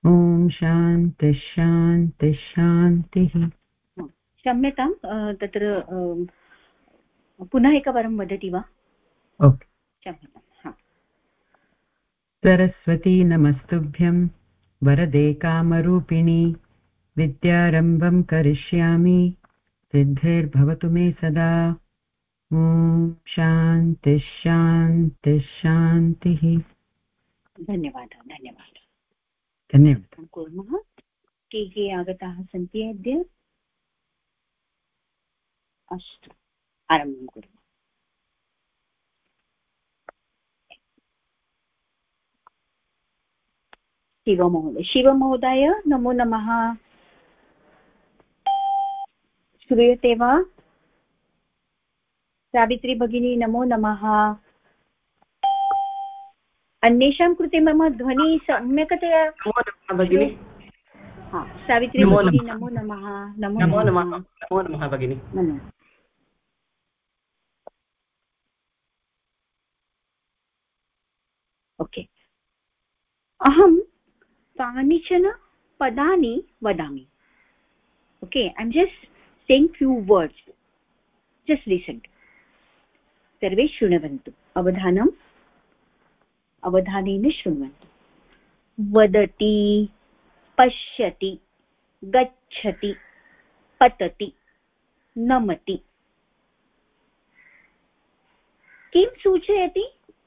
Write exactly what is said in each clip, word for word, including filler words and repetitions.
ॐ शान्ति शान्ति शान्तिः। क्षम्यतां तत्र पुनः एकवारं वदति वा? ओके। क्षम्यतां। हा। सरस्वती नमस्तुभ्यं वरदे कामरूपिणी विद्यारम्भं करिष्यामि सिद्धिर्भवतु मे सदा। ॐ शान्ति शान्ति शान्तिः। धन्यवादः धन्यवादः। धन्यवादः। कुर्मः। के के आगताः सन्ति अद्य? अस्तु, आरम्भं कुर्मः। शिवमहोदय शिवमहोदय नमो नमः। श्रूयते वा? सावित्री भगिनी नमो नमः। अन्येषां कृते मम ध्वनिः सम्यक्तया भगिनी। हा, सावित्री भगिनी नमो नमः। नमो नमः। नमो नमः भगिनी। नमो। ओके, अहं कानिचन पदानि वदामि। Okay, I am just saying few words, just listen. सर्वे शृण्वन्तु, अवधानम् अवधानेन शृण्वन्तु। वदति, पश्यति, गच्छति, पतति, नमति। किं सूचयति?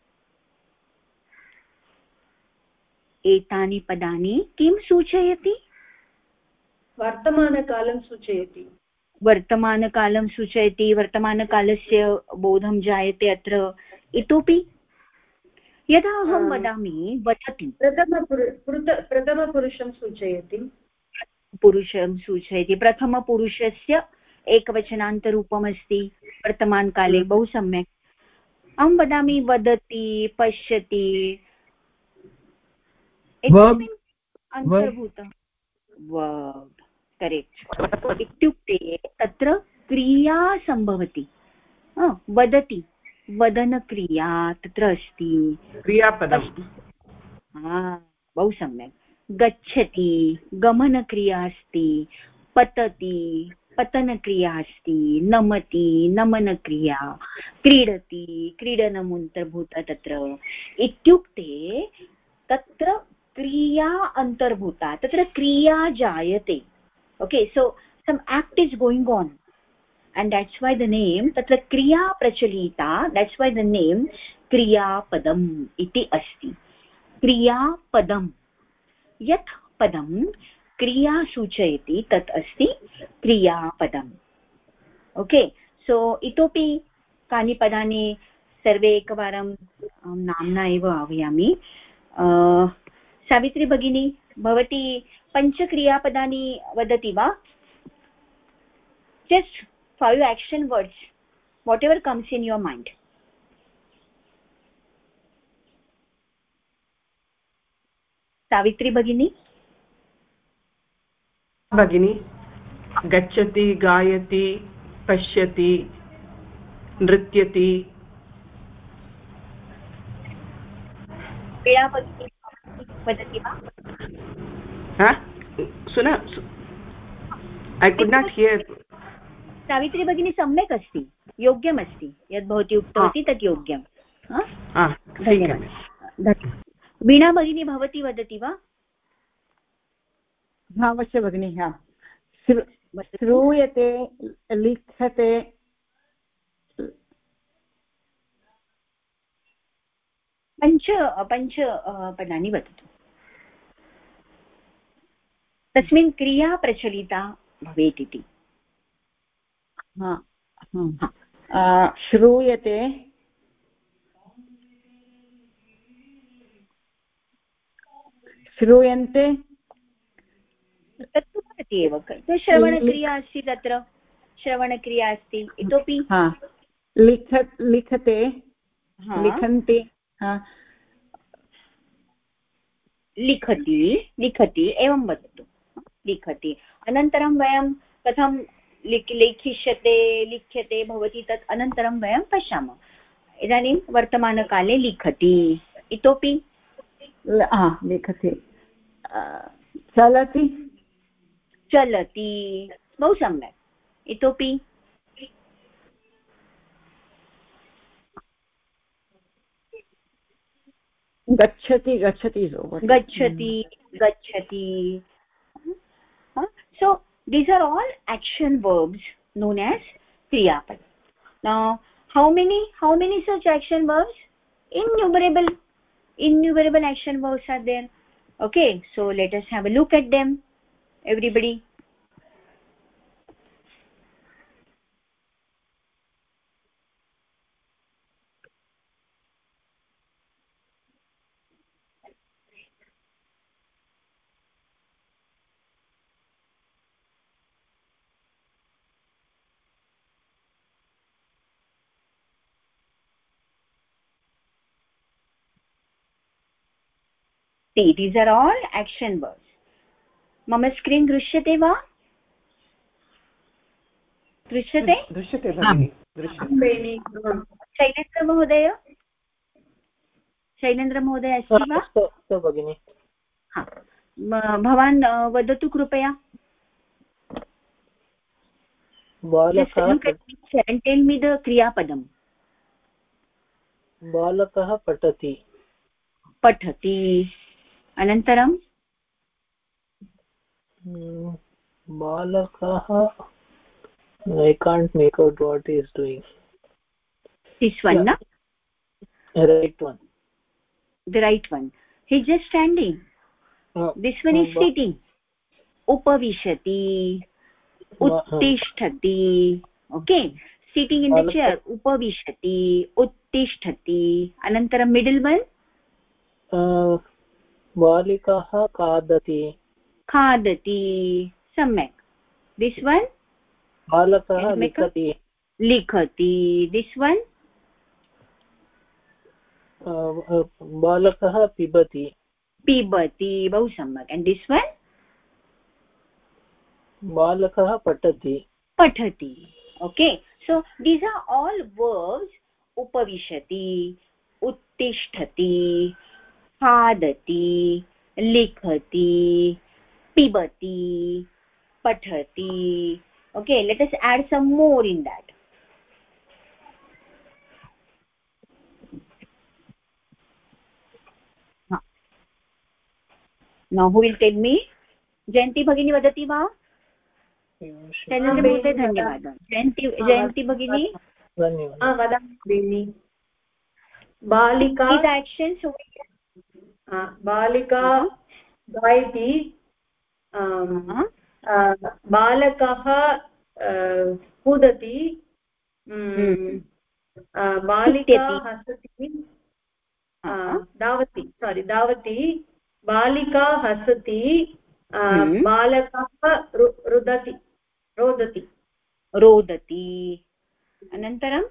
एतानि पदानि किं सूचयति? वर्तमानकालं सूचयति। वर्तमानकालं सूचयति, वर्तमानकालस्य बोधं जायते अत्र। इतोपि यदा अहं वदामि वदति, प्रथमपुरुषं सूचयति। पुरुषं सूचयति, प्रथमपुरुषस्य एकवचनान्तरूपमस्ति वर्तमानकाले। बहु सम्यक्। अहं वदामि वदति, पश्यति, अन्तर्भूत वर्ब्। करेक्ट्। इत्युक्ते तत्र क्रिया सम्भवति। वदति, वदनक्रिया तत्र अस्ति, क्रियापदम्। बहु सम्यक्। गच्छति, गमनक्रिया अस्ति। पतति, पतनक्रिया अस्ति। नमति, नमनक्रिया। क्रीडति, क्रीडनम् अन्तर्भूत तत्र। इत्युक्ते तत्र क्रिया अन्तर्भूता, तत्र क्रिया जायते। ओके, सो सम् act is going on, and that's why the name तत्र क्रिया प्रचलिता, that's why the name क्रियापदम् इति अस्ति। क्रियापदम्, यत् पदं क्रिया सूचयति तत् अस्ति क्रियापदम्। ओके, सो इतोपि कानि पदानि सर्वे एकवारं नाम्ना एव आह्वयामि। सावित्री भगिनी, भवती पञ्चक्रियापदानि वदति वा? Just five action words, whatever comes in your mind. सावित्री भगिनी। भगिनी, गच्छति, गायति, पश्यति, नृत्यति। प्रिया भगिनी वदति वा? हाँ, सुना, I could not hear. Savitri भगिनी सम्यक् अस्ति, योग्यमस्ति, यद् भवती उक्तवती तत् योग्यं। धन्यवादः। वीणा भगिनी भवती वदति वा? अवश्य भगिनी। हा, श्रूयते, लिखते, पञ्च पञ्च पदानि वदतु। तस्मिन् क्रिया प्रचलिता भवेत् इति। श्रूयते, श्रूयन्ते, तत्तु भवति एव, श्रवणक्रिया अस्ति, तत्र श्रवणक्रिया अस्ति। इतोपि लिख लिखते, लिखन्ति, लिखति, लिखति, एवं वदतु। लिखति। अनन्तरं वयं कथं लिख लेखिष्यते, लिख्यते भवति, तत् अनन्तरं वयं पश्यामः। इदानीं वर्तमानकाले लिखति। इतोपि लिखति, चलति चलति बहु सम्यक् इतोपि गच्छति गच्छति गच्छति गच्छति so these are all action verbs known as kriya pada. Now how many how many such action verbs? Innumerable innumerable action verbs are there. Okay, so let us have a look at them, everybody. See, these are all action verbs. Mama screen दृश्यते वा? दृश्यते? दृश्यते भगिनि दृश्यते शैलेन्द्र महोदय शैलेन्द्र महोदय अस्ति वा? अस्तु भगिनि। हा, भवान् वदतु कृपया। बालकः टेल मी द क्रियापदम्। बालकः पठति पठति अनन्तरं बालकः I can't make out what he is doing. This one, yeah. na? Right one. The right one. He's just standing. Uh, this one uh, is sitting. Upavishati. Uttishtati. Okay. Sitting in the chair. Upavishati. Uttishtati. Anantara middle one. Uh, बालिकाः खादति खादति. सम्यक्. This one. बालकः लिखति लिखति. This one. बालकः पिबति पिबति. बहु सम्यक्. And this one. बालकः पठति पठति. Okay, so these are all verbs. Upavishati, uttishtati, खादति, लिखति, पिबति, पठति. Okay, let us add some more in that. Huh. Now who will tell me? Jayanti bhagini vadati va? Jayanti mहोदय धन्यवादः. Jayanti Jayanti bhagini धन्यवादः. वदामि भगिनि. बालिका is action. So बालिका गायति. बालकः कूदति. बालिका हसति. धावति सारी धावति. बालिका हसति. बालकः रुदति रोदति रोदति. अनन्तरं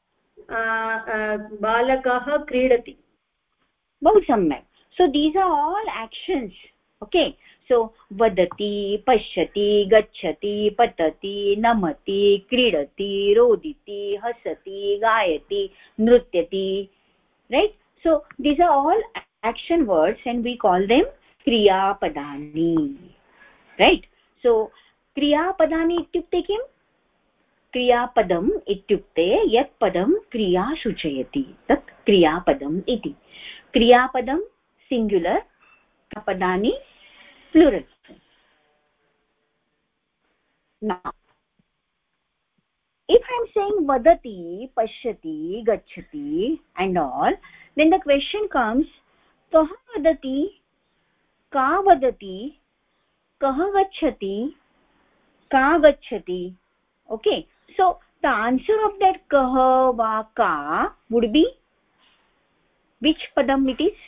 बालकः क्रीडति. बहु सम्यक्. So these are all actions. Okay, so vadati, pashyati, gacchati, patati, namati, kridati, roditi, hasati, gayati, nrutyati. Right? So these are all action words and we call them kriya padani. Right? So kriya padani ityukte kim? kriya padam ityukte yat padam kriya suchayati. Tat kriya padam iti. kriya padam singular, padani plural. Now if I am saying vadati, pashyati, gacchati and all, then the question comes, kah vadati, ka vadati, kah gacchati, ka gacchati. Okay, so the answer of that kah va ka would be which padam it is?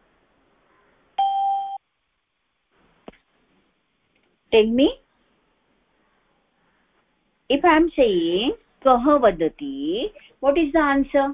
Tell me. If I am saying kah vadati, what is the answer?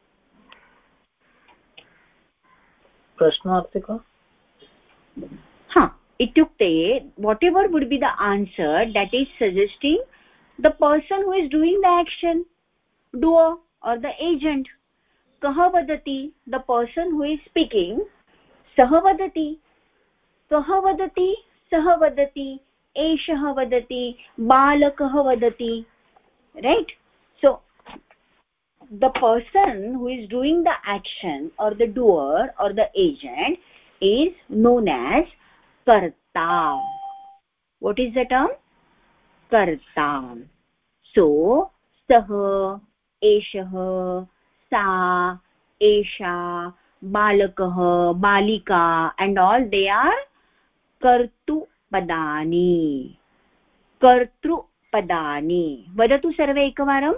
प्रश्नार्थक. Huh. Ityukte, whatever would be the answer that is suggesting the person who is doing the action, doer or the agent. Kah vadati, the person who is speaking. Sah vadati. Kah vadati, सः वदति, एषः वदति, बालकः वदति, right? So the person who is doing the action or the doer or the agent is known as karta. What is the term? Karta. So sah, eshah, sa, esha, balakah, balika and all, they are kartu padani. Kartru padani. Vadatu sarve ekavaram.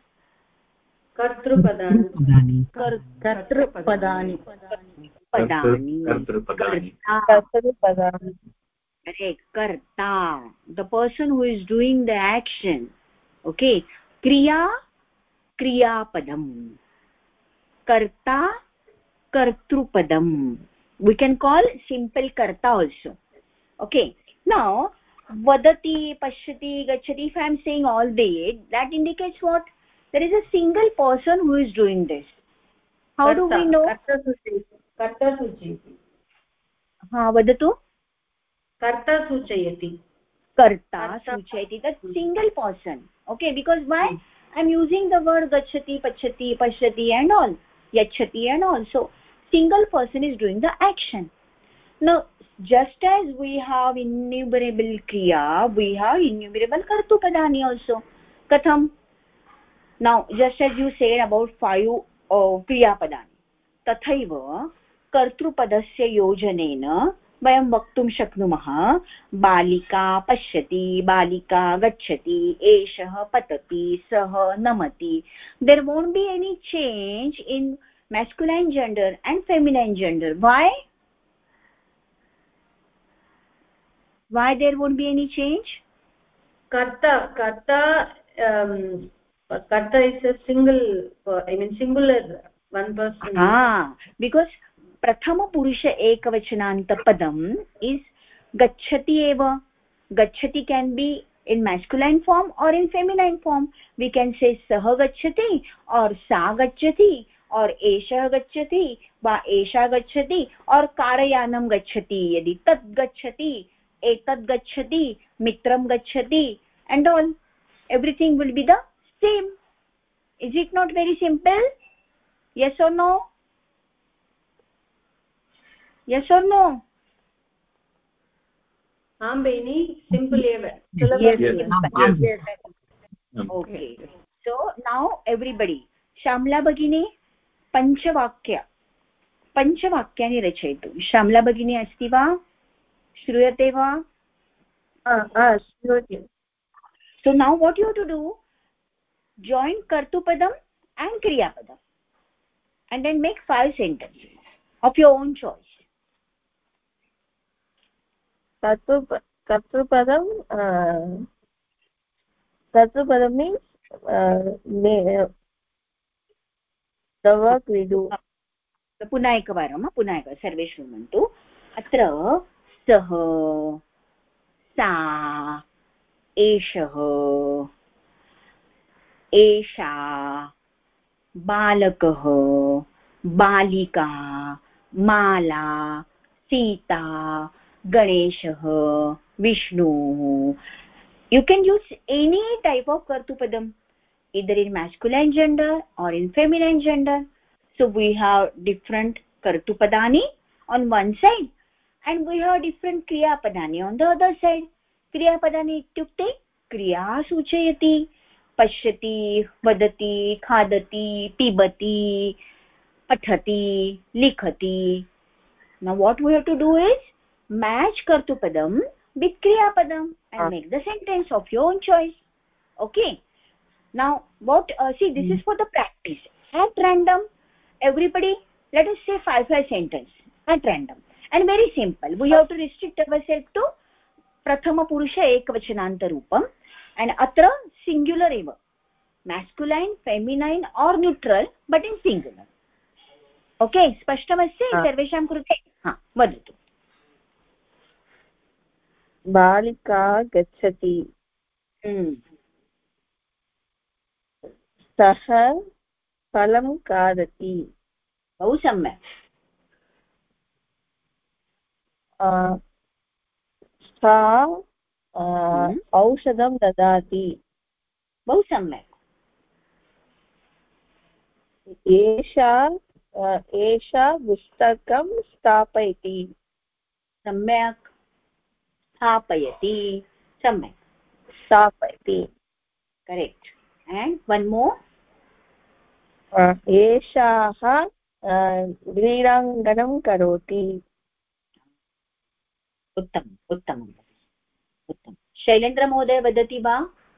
कर्तृपदानि कर्तृपदानि padani. कर्तृपदानि Karta. Correct. Karta, the person who is doing the action. Okay. Kriya, kriya padam. Karta, kartrupadam. We can call simple karta also. Okay. Now vadati, pashyati, gacchati, if I am saying all the, that indicates what? There is a single person who is doing this. How do we know? कर्ता सूचयति. Ha, vadatu. कर्ता सूचयति. Karta suchayati, that single person. Okay, because why? Hmm. I'm using the word gacchati, pachati, pashyati and all, yachati and all. So single person is doing the action. Now just as we have innumerable kriya, we have innumerable kartupadani also. Katham? Now just as you said about five uh, kriya padani, tathaiva कर्तृपदस्य योजनेन वयं वक्तुं शक्नुमः बालिका पश्यति, बालिका गच्छति, एषः पतति, सः नमति. There won't be any change in masculine gender and feminine gender. Why? Why there won't be any change? Karta, karta, um, karta is a single, I mean singular, one person. Ah, because prathama purusha ekavachananta padam is gacchati eva. Gacchati can be in masculine form or in feminine form. We can say saha gacchati or sa gacchati or esha gacchati va esha gacchati or karayanam gacchati. Yadi tat gacchati, etat gacchati, mitram gacchati and all. Everything will be the same. Is it not very simple? Yes or no? Yes or no? Am Beni, simple eva. Yes, yes, yes. yes. Okay. So now everybody, Shamla Bhagini, Panchavakya. Panchavakyani rachayatu. Shamla Bhagini asti va? Shruyate va? ah ah shruyate. So now what you have to do? Join Kartupadam and Kriyapadam. And then make five sentences of your own choice. Kartrupadam, uh, Kartrupadam means uh, may, the work we do. पुनः एकवारं पुनः एक सर्वे शृण्वन्तु. अत्र सः, सा, एषः, एषा, बालकः, बालिका, माला, सीता, गणेशः, विष्णुः. You can use any type of kartupadam, either in masculine gender or in feminine gender. So we have different kartupadani on one side and we have different kriya padani on the other side. Kriya padani ityukte kriya suchayati, pashyati, vadati, khadati, pibati, pathati, likhati. Now what we have to do is match kartupadam with kriya padam and make the sentence of your own choice. Okay. Now what uh, see, this is for the practice. At random, everybody, let us say five five sentence at random and very simple. We have to restrict ourselves to prathama purusha ekavachananta roopam and atra singular eva, masculine, feminine or neutral but in singular. Okay, spashtamasya sarvesham krute. Ha, vadatu. Balika gacchati. Hmm. Saha phalam kadati. Bahu samyak. Uh, सा औषधं ददाति बहु सम्यक् एषा एषा पुस्तकं स्थापयति सम्यक् स्थापयति सम्यक् स्थापयति करेक्ट् एण्ड् वन् मोर् एषाः क्रीडाङ्गनं करोति उत्तमम् उत्तमम् उत्तमं शैलेन्द्रमहोदय वदति वा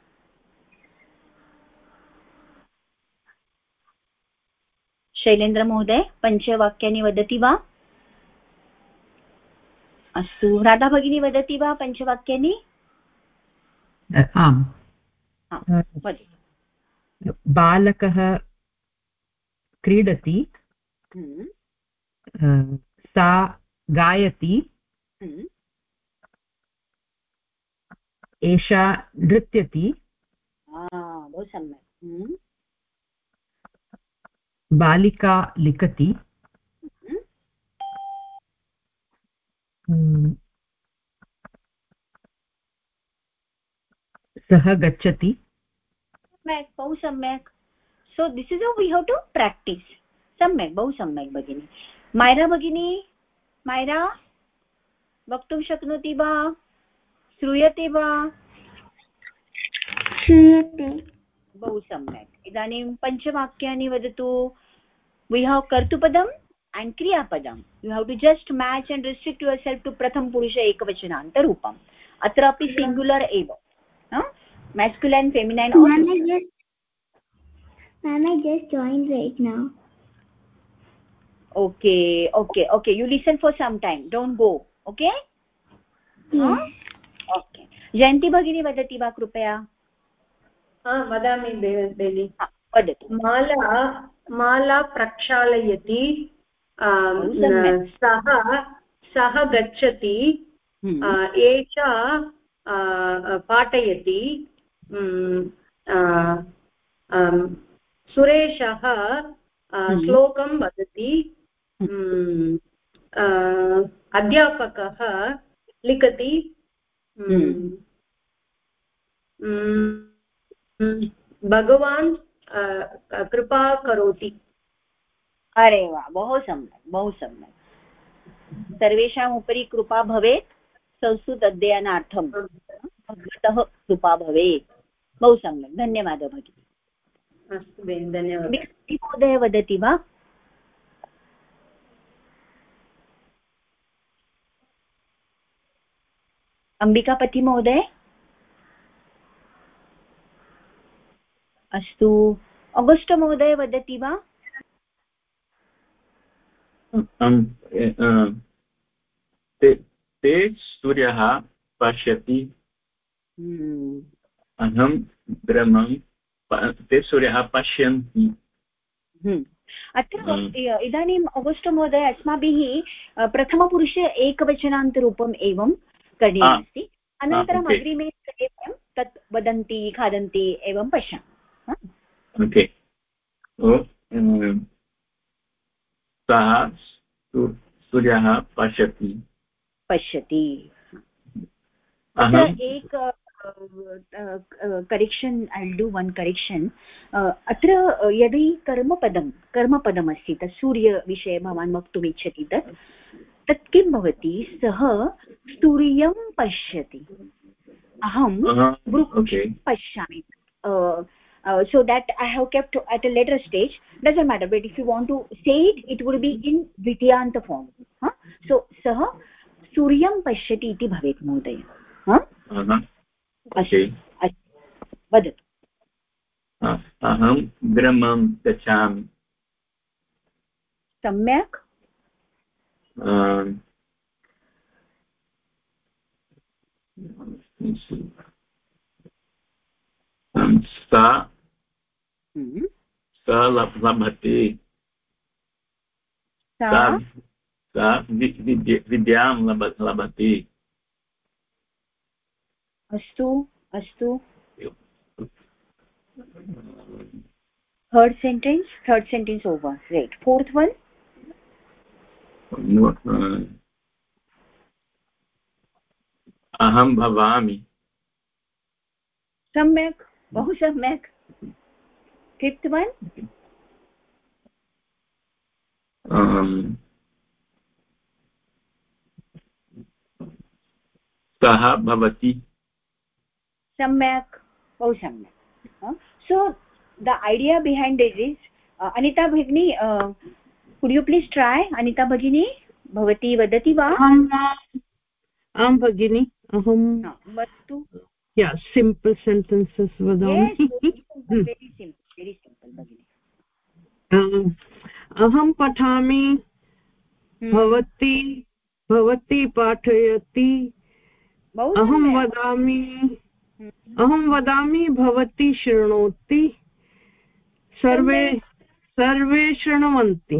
शैलेन्द्रमहोदय पञ्चवाक्यानि वदति वा अस्तु राधा भगिनी वदति वा पञ्चवाक्यानि आम् वदतु बालकः क्रीडति सा गायति एषा नृत्यति बहु सम्यक् बालिका लिखति सः गच्छति सम्यक् बहु सम्यक् so this is how we have to practice सम्यक् बहु सम्यक् भगिनी मायरा भगिनी मायरा वक्तुं शक्नोति वा श्रूयते वा श्रूयते बहु सम्यक् इदानीं पञ्चवाक्यानि वदतु वी हाव् कर्तुपदम् and kriya padam you have to just match and restrict yourself to pratham purusha ekavachananta roopam atra api singular eva no masculine feminine or ma'am I just ma'am I just joined right now okay okay okay you listen for some time don't go okay yes huh? okay jayanti bhagini vadati va krupaya ha vadami beli ha vadatu mala mala prakshalayati सः सः गच्छति एषा पाठयति सुरेशः श्लोकं वदति अध्यापकः लिखति भगवान् कृपा करोति अरे वाह बहु सम्यक् बहु सम्यक् सर्वेषाम् उपरि कृपा भवेत् संस्कृत अध्ययनार्थं भगवतः कृपा भवेत् बहु सम्यक् धन्यवादः भगिनी अस्तु बेन धन्यवादः महोदय वदति वा अम्बिकापति महोदय अस्तु अगस्ट् महोदय वदति वा ते सूर्यः पश्यति अहं ब्रह्मं ते सूर्यः पश्यन्ति अत्र इदानीम् अगस्ट् महोदय अस्माभिः प्रथमपुरुषे एकवचनान्तरूपम् एवं करणीयमस्ति अनन्तरम् अग्रिमे वयं तत् वदन्ति खादन्ति एवं पश्यामः ओके सः सूर्यः पश्यति पश्यति अत्र एक correction I will do one correction अत्र यदि कर्मपदं कर्मपदमस्ति तत् सूर्यविषये भवान् वक्तुम् इच्छति तत् तत् किं भवति सः सूर्यं पश्यति अहं वृक्षं पश्यामि Uh, so that I have kept at a later stage doesn't matter but if you want to say it it would be in dvityanta form huh? So sah suryam pashyati iti bhavet mohoday huh uh-huh. Okay vadatu aham brahmam gachami samyak um sa सा लभते सा विद्यां लभते अस्तु अस्तु third sentence third sentence over right fourth one अहं भवामि सम्यक् बहु सम्यक् फिफ्त् वन् सः भवति सम्यक् बहु सम्यक् so the idea behind it is uh, Anita Bhagini uh, could you please try Anita Bhagini भवती वदति वा आं भगिनि अहं वदतु या सिम्पल् सेण्टेन्सेस् वदामि वेरि सिम्पल् वेरि सिम्पल् भगिनि अहं पठामि भवती भवती पाठयति अहं वदामि अहं वदामि भवती शृणोति सर्वे सर्वे शृण्वन्ति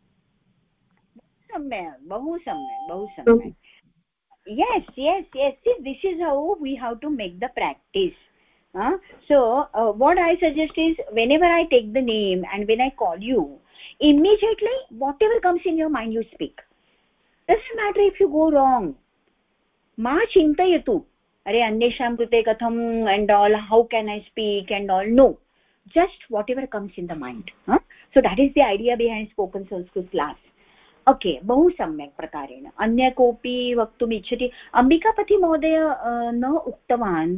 सम्यक् बहु सम्यक् बहु सम्यक् yes yes yes see this is how we have to make the practice uh, so uh, what I suggest is whenever I take the name and when I call you immediately whatever comes in your mind you speak doesn't matter if you go wrong ma chintayatu are annesham krute katham and all how can I speak and all no just whatever comes in the mind huh? So that is the idea behind spoken Sanskrit class okay बहु सम्यक् प्रकारेण अन्य कोऽपि वक्तुम् इच्छति अम्बिकापति महोदय न उक्तवान्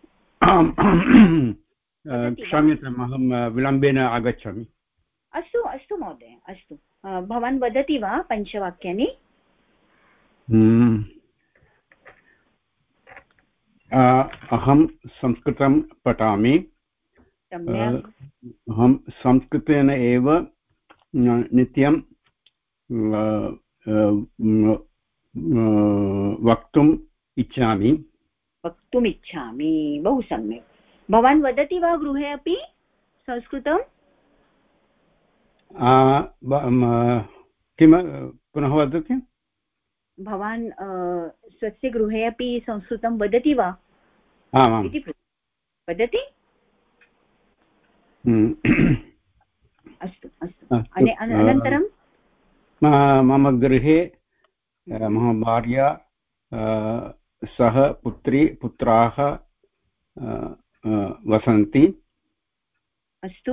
क्षम्यताम् अहं विलम्बेन आगच्छामि अस्तु अस्तु महोदय अस्तु भवान् वदति वा पञ्चवाक्यानि अहं संस्कृतं पठामि अहं संस्कृतेन एव नित्यं वक्तुम् इच्छामि वक्तुम् इच्छामि बहु सम्यक् भवान् वदति वा गृहे अपि संस्कृतं किं पुनः वदति भवान् स्वस्य गृहे अपि संस्कृतं वदति वा इति वदति अस्तु अस्तु अनन्तरं मम गृहे मम भार्या सह पुत्री पुत्राः वसन्ति अस्तु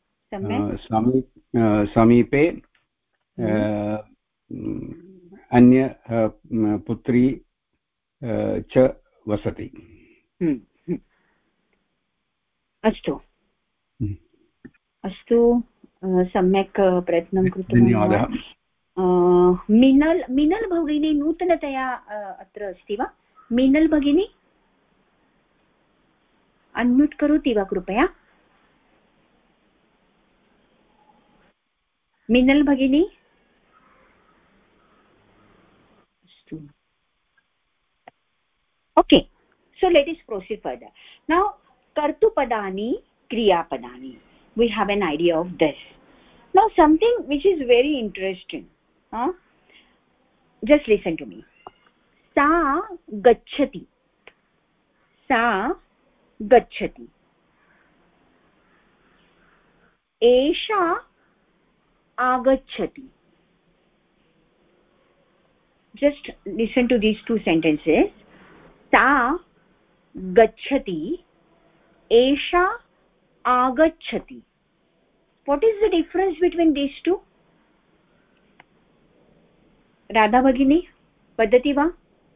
समीपे अन्य पुत्री च वसति अस्तु अस्तु सम्यक् प्रयत्नं कृत्वा धन्यवादः मिनल् मिनल् भगिनी नूतनतया अत्र अस्ति वा मिनल् भगिनी अन्म्यूट् करोति वा कृपया मिनल् भगिनी अस्तु okay so let us proceed further now kartupadani kriyapadani we have an idea of this now something which is very interesting huh? Just listen to me sa gacchati sa gacchati esha agacchati just listen to these two sentences sa gacchati esha agacchati what is the difference between these two Radha भगिनी वदति वा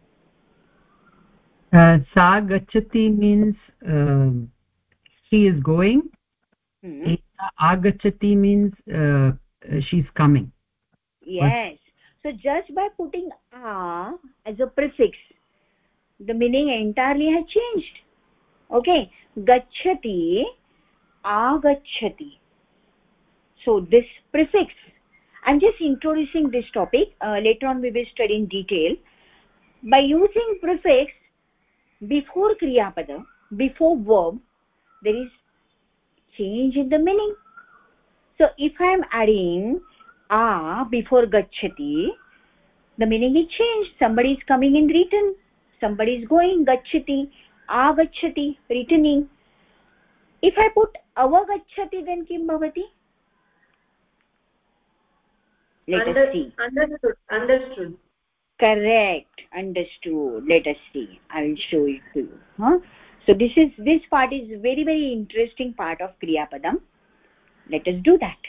सा गच्छति means uh, she is going hmm. agachati means uh, she is coming yes so just by putting a as a prefix the meaning entirely has changed okay gacchati agacchati so this prefix I'm just introducing this topic uh, later on we will study in detail by using prefix before kriya pada before verb there is change in the meaning so if I am adding a before gacchati the meaning is changed somebody is coming in return somebody is going gacchati agacchati returning if I put avagacchati then kim bhavati let Under, us see understood understood Correct. Understood. Let us see. I will show it to you. Huh? So this is this part is very very interesting part of Kriya Padam. Let us do that.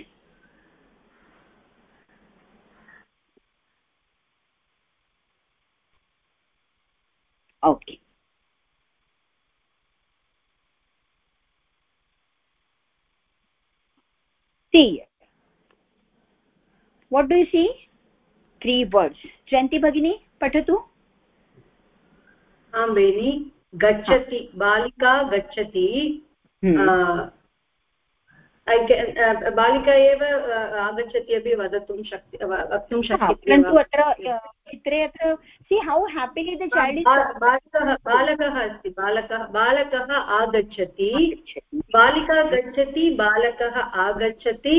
Okay. See. What do you see? Three words. Janti Bhagini, patatu. आं बेनि गच्छति बालिका गच्छति बालिका एव आगच्छति अपि वदतुं शक्ति वक्तुं शक्यते परन्तु अत्र चित्रे अत्र see how happily the child is बालकः बालकः अस्ति बालकः बालकः आगच्छति बालिका गच्छति बालकः आगच्छति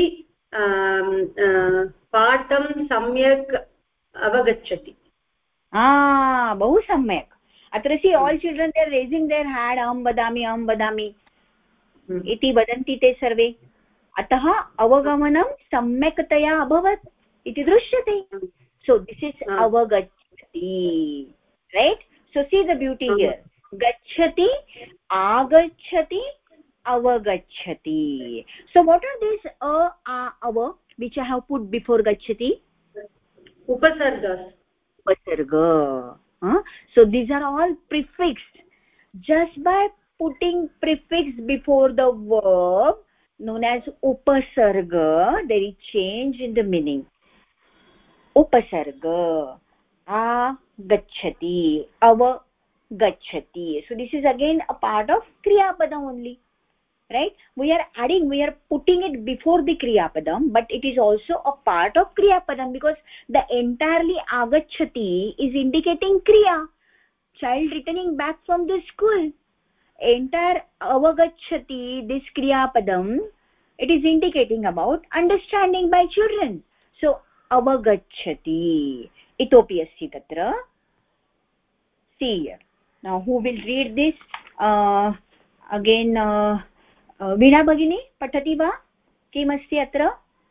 पाठं सम्यक् अवगच्छति आ बहु सम्यक् अत्र see all children they are raising their hand अहं वदामि अहं वदामि इति वदन्ति ते सर्वे अतः अवगमनं सम्यक्तया अभवत् इति दृश्यते सो दिस इज अवगच्छति right so see the beauty here गच्छति आगच्छति avagachati so what are these a a ava which I have put before gachati upasargas upasarga huh? So these are all prefixed just by putting prefix before the verb known as upasarga there is change in the meaning upasarga agachati avagachati so this is again a part of kriya padam only right we are adding we are putting it before the kriya padam but it is also a part of kriya padam because the entirely agachati is indicating kriya child returning back from the school entire avagachati this kriya padam it is indicating about understanding by children so avagachati itopi asti tatra see here now who will read this uh, again uh, वीणा भगिनी पठति वा किमस्ति अत्र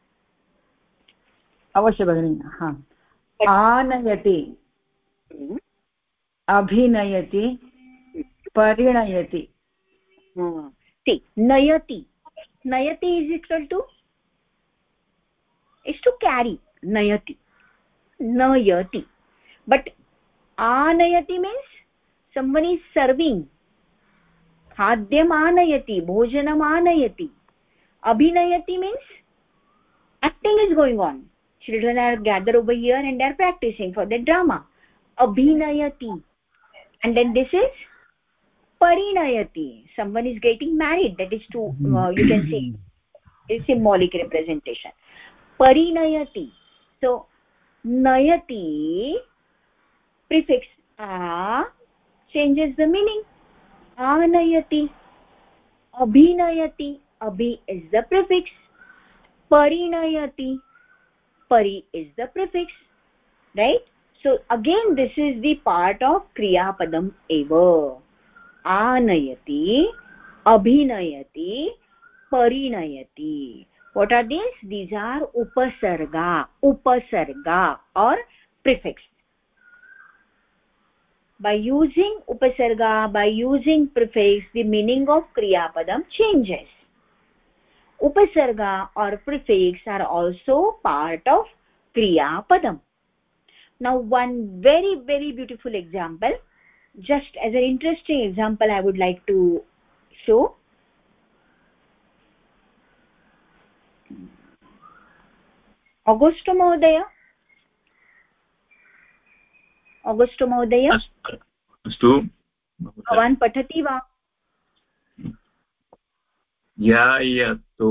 अवश्य भगिनी हा आनयति अभिनयति परिणयति नयति नयति is equal to is to carry nayati nayati but anayati means someone is serving खाद्यम् आनयति भोजनम् आनयति abhinayati means acting is going on children are gathered over here and they are practicing for the drama abhinayati and then this is parinayati someone is getting married that is to uh, you can see is symbolic representation parinayati so nayati prefix a changes the meaning anayati abhinayati abhi is the prefix parinayati pari is the prefix right so again this is the part of kriya padam eva anayati abhinayati parinayati what are these these are upasarga upasarga or prefix by using upasarga by using prefix the meaning of kriya padam changes upasarga or prefix are also part of kriya padam now one very very beautiful example just as an interesting example I would like to show Augusto Mahodaya Augusto Mahodaya अस्तु भवान् पठति वा यायतो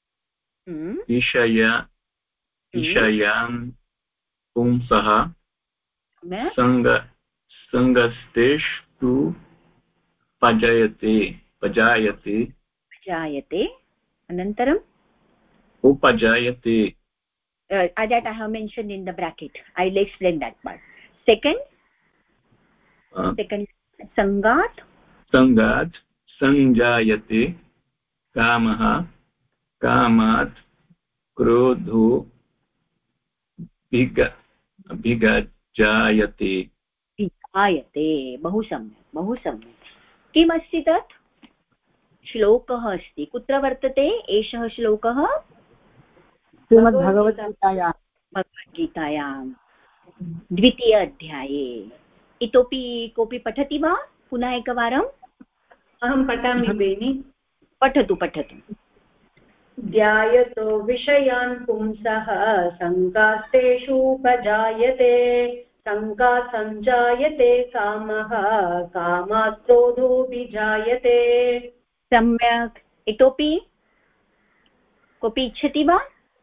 ईशया ईशयान् पुंसः संग संगस्तेषु पजायते पजायते पजायते अनन्तरम् उपजायते uh, that I have mentioned in the bracket I will explain that part second uh, second sangat sangat sanjayate kamah kamat krodho bhiga bhigajyate जायते विजायते बहु सम्यक् बहु सम्यक् किमस्ति तत् श्लोकः अस्ति कुत्र वर्तते एषः श्लोकः श्रीमद्भगवद्गीतायां भगवद्गीतायां द्वितीय अध्याये इतोपि कोऽपि पठति वा पुनः एकवारम् अहं पठामि बेनि पठतु पठतु ध्यायतो विषयान् पुंसः सङ्कास्तेषूपजायते सङ्कात् सञ्जायते कामः कामात् क्रोधोऽभिजायते सम्यक् इतोपि कोऽपि इच्छति वा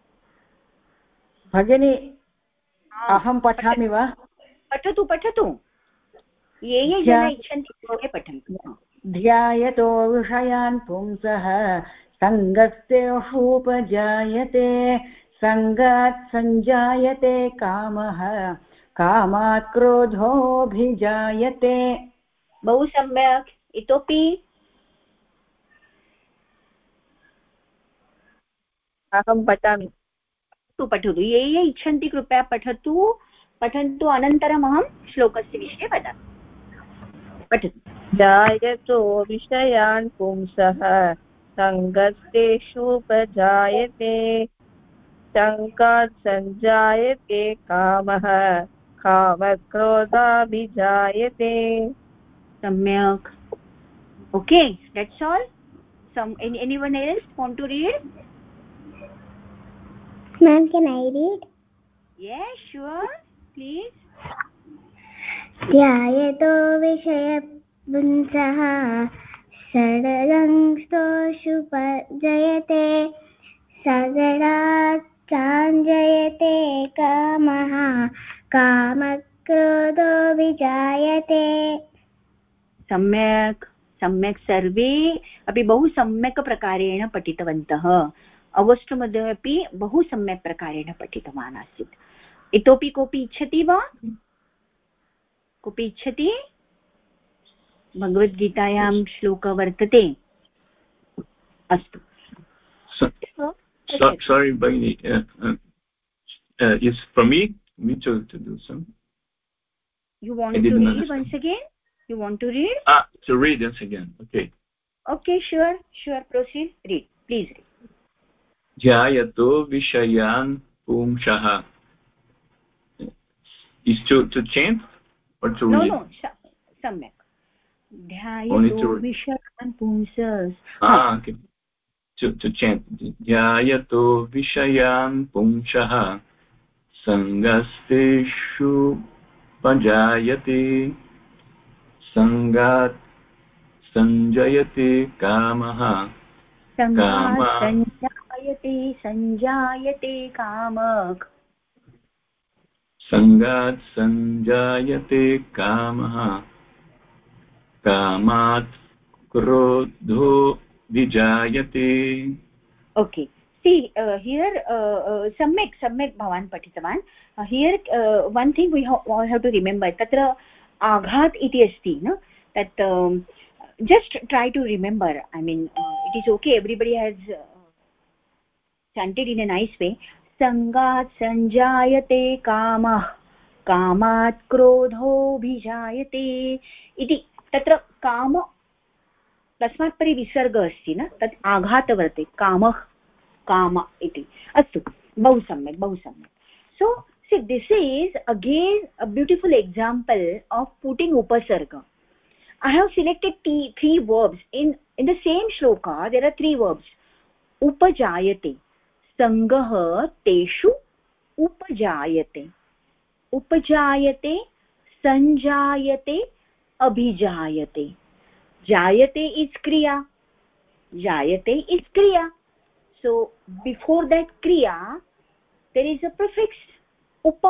भगिनी अहं पठामि वा पठतु पठतु ये ये जनाः इच्छन्ति ते पठन्तु ध्यायतो विषयान् पुंसः सङ्गस्तेषूपजायते सङ्गात् सञ्जायते कामः कामात् क्रोधोऽभिजायते बहु सम्यक् इतोपि अहं पठामि तु पठतु ये ये इच्छन्ति कृपया पठतु पठन्तु अनन्तरम् अहं श्लोकस्य विषये वदामि पठतु जायतो विषयान् पुंसः सङ्गस्तेषूपजायते सङ्गात् सञ्जायते कामः कामक्रोधाभिजायते सम्यक् okay that's all some any, anyone else want to read Ma'am, can I read? yes sure please ध्यायतो विषयपुंसः षडरङ्गोषुपजयते सगडात् साञ्जयते कामः कामक्रोधो विजायते सम्यक् सम्यक् सर्वे अपि बहु सम्यक् प्रकारेण पठितवन्तः अगस्ट् मध्ये अपि बहु सम्यक् प्रकारेण पठितवान् आसीत् इतोपि कोऽपि इच्छति वा कोऽपि इच्छति भगवद्गीतायां श्लोकः वर्तते अस्तु sorry Bhagini uh, uh, uh, it's for me me to, to do some you want to read understand. Once again you want to read ah to read once again okay okay sure sure proceed read please read ध्यायतो विषयान् पुंसः is to to chant or to no read no सम्यक् ध्यायतो विषयान् पुंसः ah okay to to chant ध्यायतो विषयान् पुंसः सङ्गस्तेषु पजायते सङ्गात् सञ्जयते कामः सङ्गात् सञ्जायते सञ्जायते कामः सङ्गात् सञ्जायते कामः कामात् क्रोधो विजायते okay see uh, here uh, uh, सम्यक् सम्यक् भवान् पठितवान् uh, here uh, one thing we have, we have to remember तत्र आघात् इति अस्ति न that um, just try to remember I mean uh, it is okay everybody has uh, chanted in a nice way sangat sanjayate kamah कामात् क्रोधोऽभिजायते इति तत्र काम तस्मात् परि विसर्ग अस्ति न तत् आघात वर्तते कामः काम इति अस्तु बहु सम्यक् बहु सम्यक् so see this is again a beautiful example of putting upasarga I have selected t three verbs in in the same shloka there are three verbs upajayate sangah teshu upajayate उपजायते संजायते अभिजायते जायते is kriya jayate is kriya so before that kriya there is a prefix upa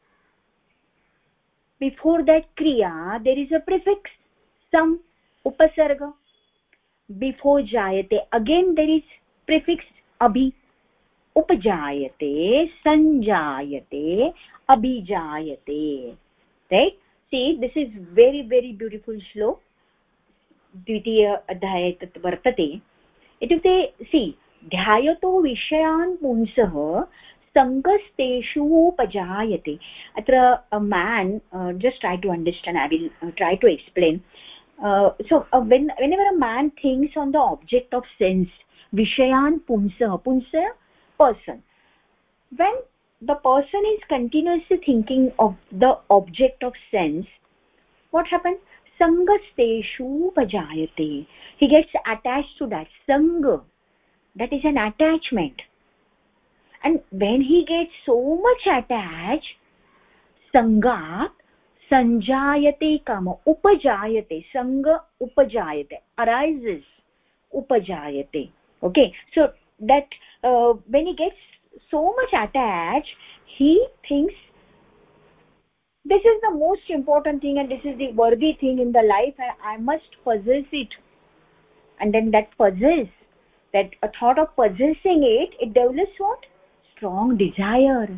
before that kriya there is a prefix sam upasarga before jayate again there is prefix abhi उपजायते संजायते अभिजायते right see this is very very beautiful श्लोक द्वितीय अध्याये तत् वर्तते इत्युक्ते see ध्यायतो विषयान् पुंसः sangasteshu upajayate. Atra a man, uh, just try to understand, I will uh, try to explain. Uh, so uh, when whenever a man thinks on the object of sense, vishayan punsa, punsa person, when the person is continuously thinking of the object of sense, what happens? Sangasteshu upajayate. He gets attached to that. Sanga, that is an attachment. And when he gets so much attached, sangat sanjayate kama, upajayate, sanga upajayate, arises, upajayate. Okay, so that uh, when he gets so much attached, he thinks this is the most important thing and this is the worthy thing in the life and I must possess it. And then that possess, that a thought of possessing it, it develops what? Strong desire.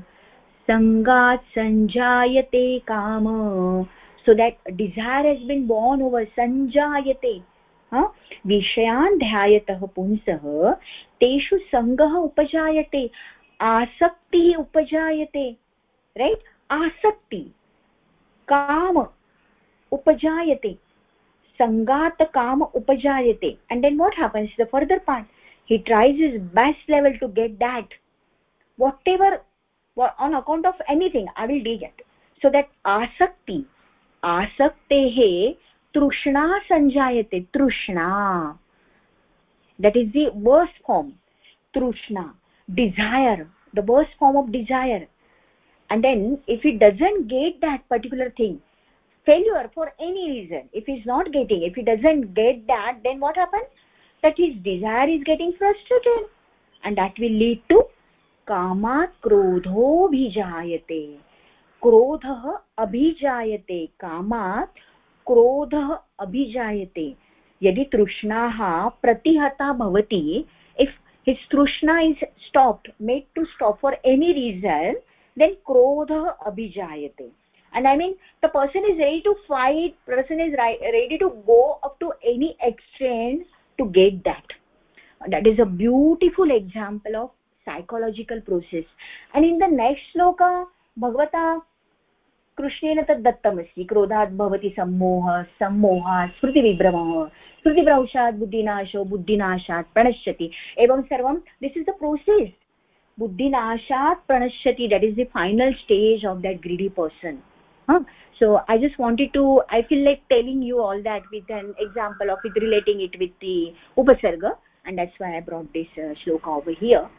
Sangat sanjayate kama. So that desire has been born over. Sanjayate. Huh? Vishayan dhyayatah punsah teshu sangah upajayate. Asakti upajayate. Right? Asakti. Kama upajayate. Sangat kama upajayate. And then what happens? The further part, he tries his best level to get that. Whatever, on account of anything, I will do it. So that asakti, asaktehe trushna sanjayate. Trushna. That is the worst form. Trushna. Desire. The worst form of desire. And then if he doesn't get that particular thing, failure for any reason, if he's not getting, if he doesn't get that, then what happens? That his desire is getting frustrated. And that will lead to kamat krodho bhijayate. Krodha abhijayate. Kamat krodha abhijayate. Yadi trishnaha pratihata bhavati. If his trishna is stopped, made to stop for any reason, then krodha abhijayate. And I mean, the person is ready to fight, person is ready to go up to any extent to get that. That is a beautiful example of psychological process. And in the next shloka, Bhagavata Krishnena tad dattamasti krodhat bhavati sammoha sammohat smriti vibramah smriti bhraushad buddhinasho buddhinashat pranashyati evam sarvam. This is the process. Buddhinashat pranashyati, that is the final stage of that greedy person. Huh? So I just wanted to, I feel like telling you all that with an example of it, relating it with the upasarga, and that's why I brought this uh, shloka over here.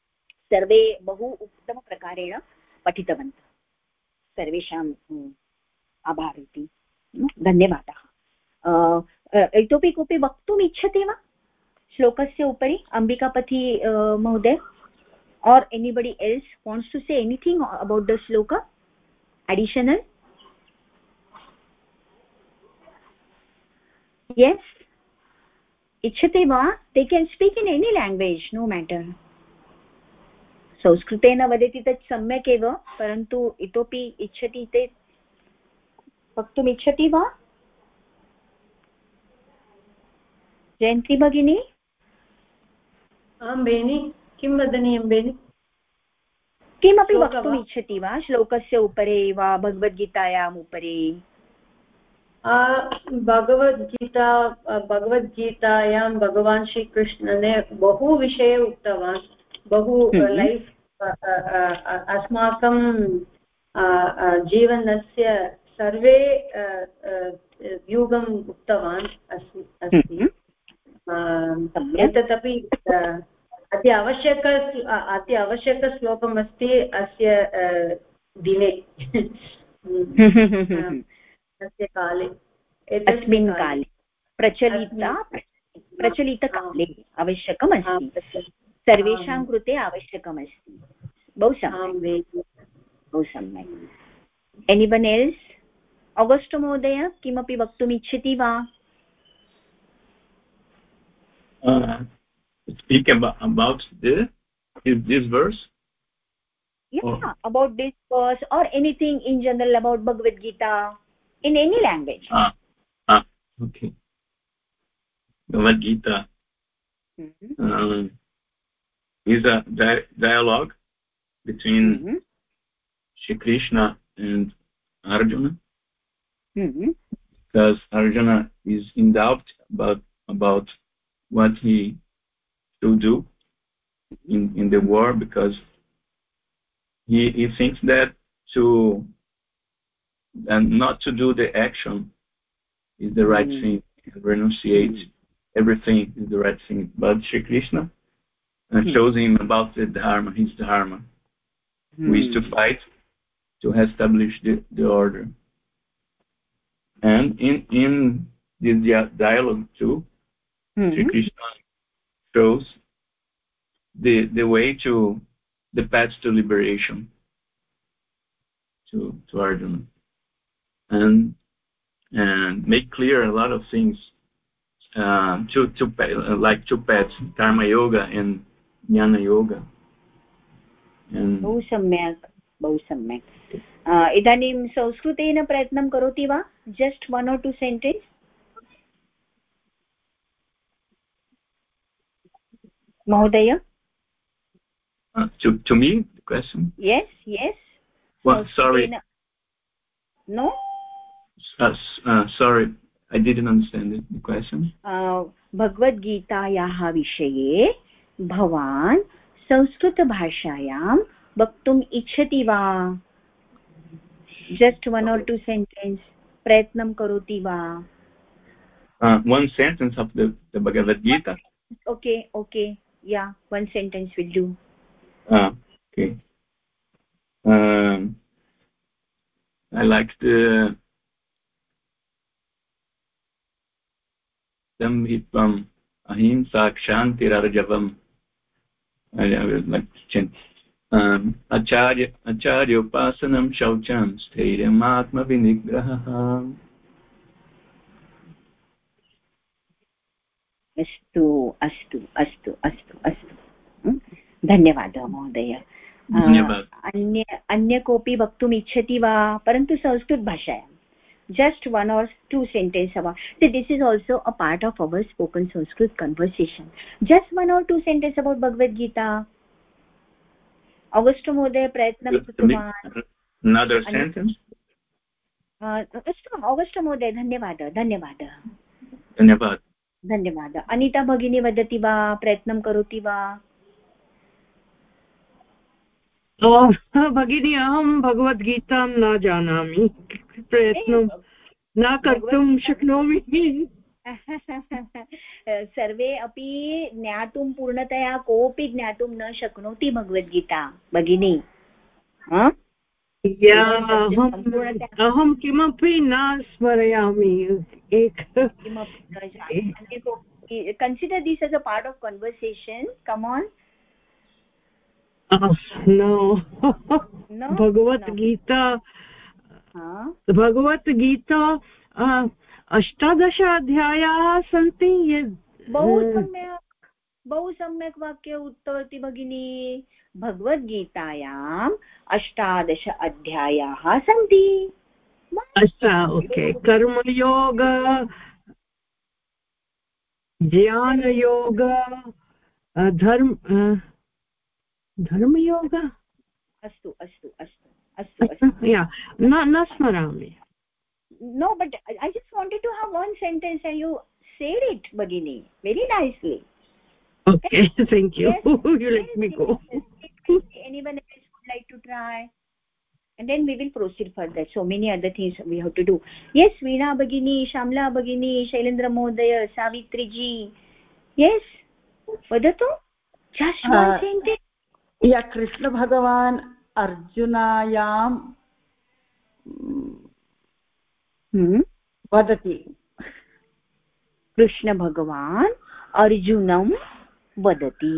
Sarve bahu uttama prakarena patitavantah. Sarvesham abharati. Dhanyavadah. इतोपि कोऽपि वक्तुम् इच्छति वा श्लोकस्य उपरि? अम्बिकापति महोदय, or anybody else wants to say anything about the shloka? Additional? Yes, इच्छति वा? They can speak in any language, no matter. संस्कृतेन वदति तत् सम्यक् एव, परन्तु इतोपि इच्छति ते वक्तुम् इच्छति वा? जयन्ती भगिनी? आं बेनि, किं वदनीयं बेनि? किमपि वक्तुम् इच्छति वा श्लोकस्य उपरि वा भगवद्गीतायाम् उपरि? भगवद्गीता भगवद्गीतायां भगवान् श्रीकृष्णने बहु विषये उक्तवान्. बहु लैफ् अस्माकं जीवनस्य सर्वे व्यूहम् उक्तवान् अस्ति. एतदपि अति आवश्यक अति आवश्यकश्लोकम् अस्ति अस्य दिने, अस्य काले, अस्मिन् काले प्रचलिता प्रचलितकाले आवश्यकम् अस्ति, सर्वेषां कृते आवश्यकम् अस्ति. बहु सम्यक्, बहु सम्यक्. Anyone else? ऑगस्ट् महोदय किमपि वक्तुम् इच्छति वा? Uh, speak about, about this, this verse? Yeah, or, about this verse or anything in general about Bhagavad Gita in any language. Ah, ah okay. Bhagavad Gita mm-hmm. um, is a di dialogue between mm-hmm. Shri Krishna and Arjuna, mm-hmm. because Arjuna is in doubt about about what he should do in in the war, because he he thinks that to and not to do the action is the right mm-hmm. thing, renunciate mm-hmm. everything is the right thing. But Shri Krishna uh, mm-hmm. shows him about the dharma, his dharma, mm-hmm. who is to fight to establish the, the order. And in in this dialogue too, mm-hmm. Shri Krishna shows the the way to the path to liberation to to Arjuna, and and make clear a lot of things, uh, two two like two paths, karma yoga and jnana yoga. बहु सम्यक् बहु सम्यक् इदानीं संस्कृतेन प्रयत्नं करोति वा just one or two sentence महोदय uh, to to me the question yes yes well, sorry no uh, uh, sorry I didn't understand the question uh, भगवद्गीतायाः विषये भवान् संस्कृतभाषायां वक्तुम् इच्छति वा just one or two sentence प्रयत्नं करोति वा uh, one sentence of the, the Bhagavad Gita okay okay yeah one sentence will do uh, okay um, I like the samhitvam ahimsa kshantirarjavam I, I would like to chant um, acharya acharya upasanam shaucham sthiryam atma vinigrahah अस्तु अस्तु अस्तु अस्तु अस्तु धन्यवादः महोदय अन्य अन्य कोऽपि वक्तुम् इच्छति वा परन्तु संस्कृतभाषायां just one or two sentences about see this is also a part of our spoken Sanskrit conversation just one or two sentences about Bhagavad Gita August महोदय प्रयत्नं कृतवान् another sentence अस्तु August महोदय धन्यवादः धन्यवादः धन्यवादः धन्यवादः अनिता भगिनी वदति वा प्रयत्नं करोति वा भगिनी अहं भगवद्गीतां न जानामि प्रयत्नं न कर्तुं शक्नोमि सर्वे अपि ज्ञातुं पूर्णतया कोऽपि ज्ञातुं न शक्नोति भगवद्गीता भगिनी अहं किमपि न स्मरामि एक consider this as a part of conversation come on uh, no no Bhagavad Gita Bhagavad Gita अष्टादश अध्यायाः सन्ति बहु सम्यक् बहु सम्यक् वाक्य उक्तवती भगिनी भगवद्गीतायाम् अष्टादश अध्यायाः सन्ति अच्छा ओके कर्मयोग ज्ञानयोग धर्म धर्मयोग अस्तु अस्तु अस्तु अस्तु या न न स्मरामि no but I just wanted to have one sentence and you said it bagini very nicely okay thank you yes, you let me go anyone else would like to try and then we will proceed further so many other things we have to do yes Veena bagini Shamla bagini Shailendra Mohdaya Savitri ji yes vadatu just one sentence या कृष्ण भगवान् अर्जुनायां वदति कृष्ण भगवान् अर्जुनं वदति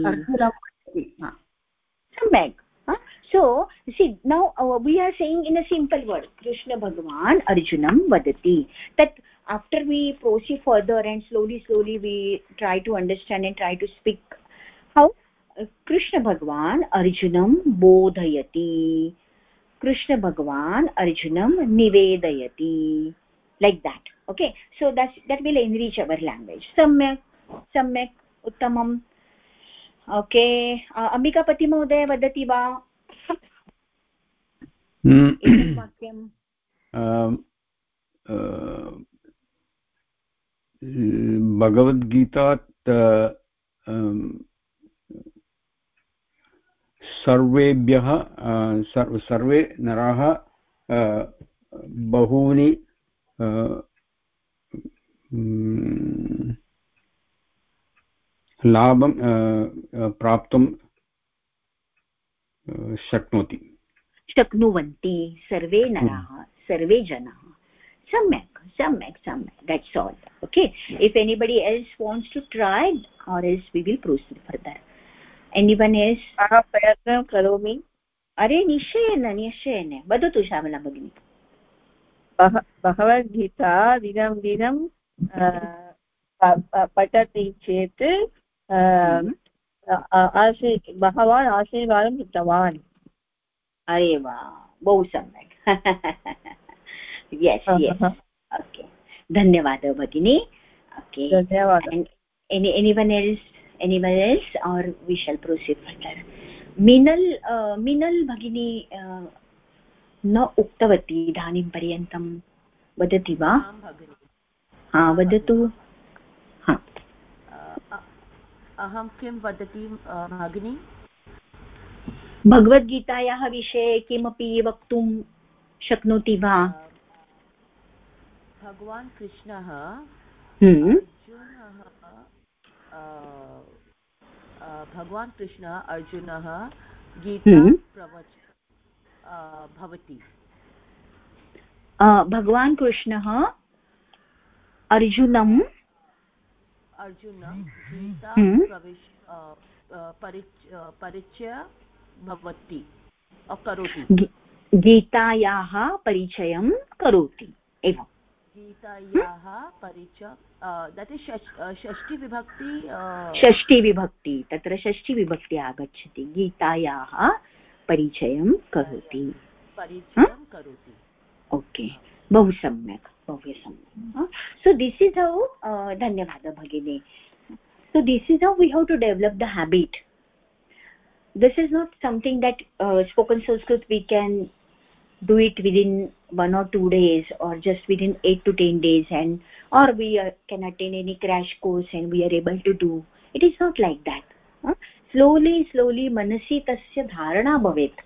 सम्यक् so see now uh, we are saying in a simple word Krishna Bhagavan Arjunam vadati that after we proceed further and slowly slowly we try to understand and try to speak how uh, Krishna Bhagavan Arjunam bodhayati Krishna Bhagavan Arjunam nivedayati like that okay so that's that will enrich our language samyak samyak uttamam okay uh, Ambikapati Mahodaya vadati va एकं वाक्यं भगवद्गीता सर्वेभ्यः सर्वे नराः बहूनि लाभं प्राप्तुं शक्नोति शक्नुवन्ति सर्वे नराः सर्वे जनाः सम्यक् सम्यक् सम्यक् that's all okay if anybody else wants to try or else we will proceed further anyone else अहं प्रयत्नं करोमि अरे निश्चयेन निश्चयेन वदतु श्यामला भगिनी भगवद्गीता दिनं दिनं पठति चेत् भगवान् आशीर्वादं कृतवान् अरे वा बहु सम्यक् yes yes okay धन्यवादः भगिनी okay धन्यवादः any anyone else anyone else or we shall proceed further मिनल मिनल भगिनी न उक्तवती इदानीं पर्यन्तं वदति वा हा वदतु हा अहं किं वदति भगिनी भगवद्गीतायाः विषये किमपि वक्तुं शक्नोति वा भगवान् कृष्णः भगवान् कृष्ण अर्जुनः गीता प्रवच भवति भगवान् कृष्णः अर्जुनम् अर्जुनं गीता प्रवेश परिचय भवति करोति गीतायाः परिचयं करोति एवं गीतायाः परिचय दट् इस् षष्ठी विभक्ति षष्ठी विभक्ति तत्र षष्ठी विभक्ति आगच्छति गीतायाः परिचयं करोति परिचयं करोति ओके बहु सम्यक् बहु सम्यक् सो दिस् इस् हौ धन्यवादः भगिनी so this is how we have to develop the habit this is not something that uh, spoken Sanskrit we can do it within one or two days or just within eight to ten days and or we uh, can attend any crash course and we are able to do it is not like that huh? slowly slowly मनसि तस्य धारणा भवेत्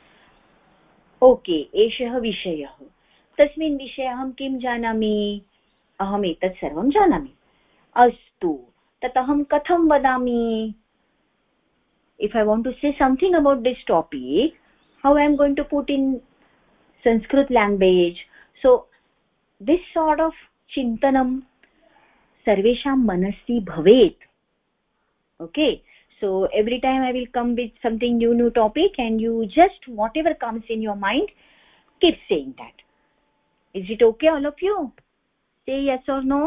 okay एषः विषयः तस्मिन् विषये अहं किं जानामि अहम् एतत् सर्वं जानामि अस्तु तत् अहं कथं वदामि if I want to say something about this topic how I am going to put in Sanskrit language so this sort of chintanam sarvesham manasi bhavet okay so every time I will come with something new new topic and you just whatever comes in your mind keep saying that is it okay all of you say yes or no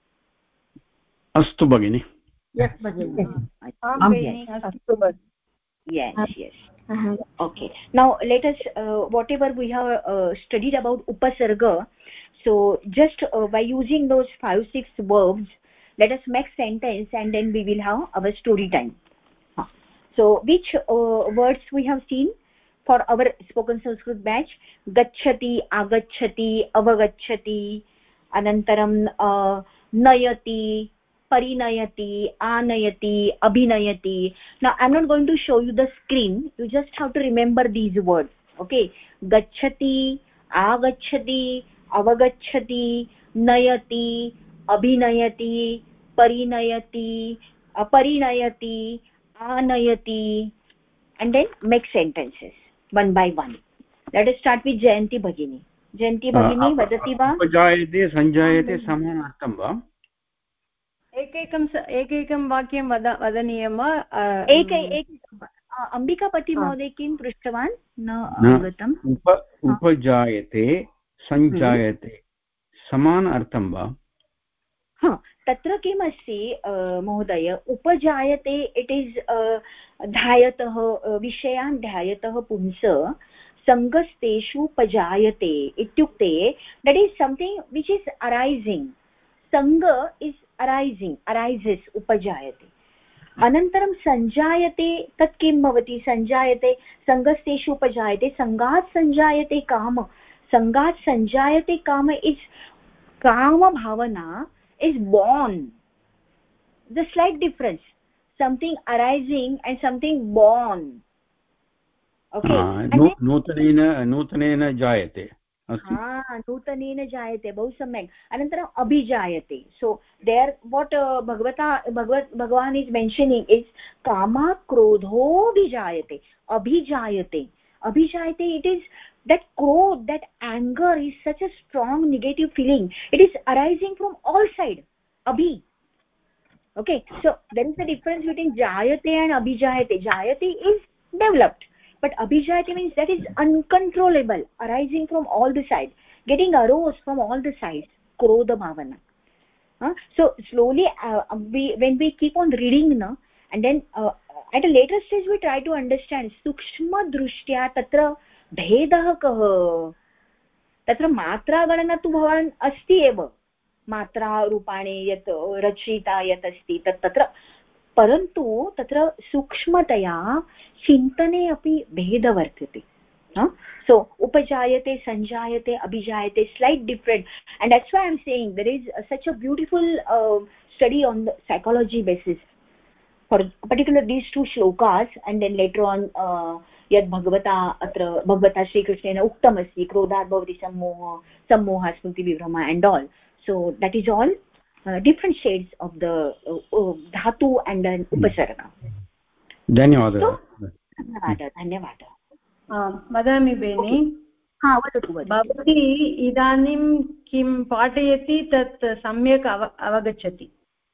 astu bagini yes bagini astu bagini yes yes okay now let us uh, whatever we have uh, studied about upasarga so just uh, by using those five six verbs let us make sentence and then we will have our story time huh. so which uh, words we have seen for our spoken Sanskrit batch gacchati agacchati avagacchati anantaram uh, nayati parinayati anayati abhinayati now I'm not going to show you the screen you just have to remember these words okay gacchati agacchati avagacchati nayati abhinayati parinayati aparinayati anayati and then make sentences one by one let us start with Jayanti Bhagini Jayanti Bhagini vadati va upajayate sanjayate समानार्थं वा एकैकं एकैकं वाक्यं वद वदनीयं वा एक एकैकम् अम्बिकापति महोदय किं पृष्टवान् न अवगतम् उप उपजायते सञ्जायते समान अर्थं वा हा तत्र किमस्ति महोदय उपजायते इट् इस् ध्यायतः विषयान् ध्यायतः पुंस सङ्गस्तेषु उपजायते इत्युक्ते that is something which is arising सङ्ग इस् arising arises upajayate अनन्तरं सञ्जायते तत् किं भवति सञ्जायते सङ्गस्तेषु उपजायते सङ्गात् सञ्जायते काम सङ्गात् सञ्जायते काम इस् कामभावना is born the slight difference something arising and something born okay नूतनेन नूतनेन जायते हा नूतनेन जायते बहु सम्यक् अनन्तरम् अभिजायते so there what uh, bhagavata bhagavat bhagavan is mentioning is kama krodho abhijayate abhijayate abhijayate it is that krodh that anger is such a strong negative feeling it is arising from all side abhi okay so there is a difference between jayate and abhijayate jayate is developed but abhijayate means that is uncontrollable arising from all the sides getting arose from all the sides krodha bhavana huh? So slowly uh, we when we keep on reading na and then uh, at a later stage we try to understand sukshma drishtya tatra भेदः कः तत्र मात्रा गणना तु भवान् अस्ति एव मात्रा रूपाणि यत् रचिता यत् अस्ति तत् तत्र परन्तु तत्र सूक्ष्मतया चिन्तने अपि भेदः वर्तते so upajayate sanjayate abhijayate slight different and that's why I'm saying there is uh, such a beautiful uh, study on the psychology basis for particular these two shlokas and then later on uh, यद् भगवता अत्र भगवता श्रीकृष्णेन उक्तमस्ति क्रोधात् भवति सम्मोह सम्मोह स्मृति विभ्रम and all so that is all uh, different shades of the uh, uh, dhatu and then upasarga धन्यवादः धन्यवादः धन्यवादः वदामि बेनि हा वदतु वदतु भवती इदानीं किं पाठयति तत् सम्यक् अव अवगच्छति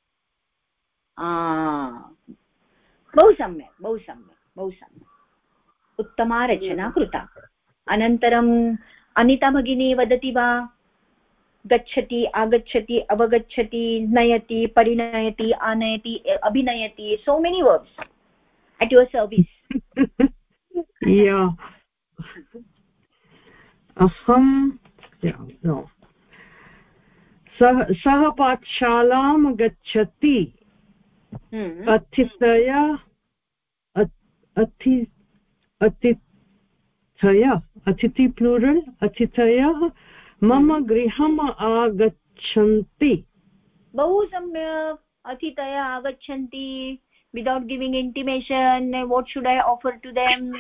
बहु सम्यक् बहु सम्यक् बहु सम्यक् उत्तमा रचना कृता अनन्तरम् अनिता भगिनी वदति वा गच्छति आगच्छति अवगच्छति नयति परिणयति आनयति अभिनयति so many verbs at your service yeah aham yeah no sah sah pathshalam gacchati athithaya athi अतिथय अतिथि प्लूरल् अतिथयः मम गृहम् आगच्छन्ति बहु सम्यक् अतिथयः आगच्छन्ति without giving intimation what should I offer to them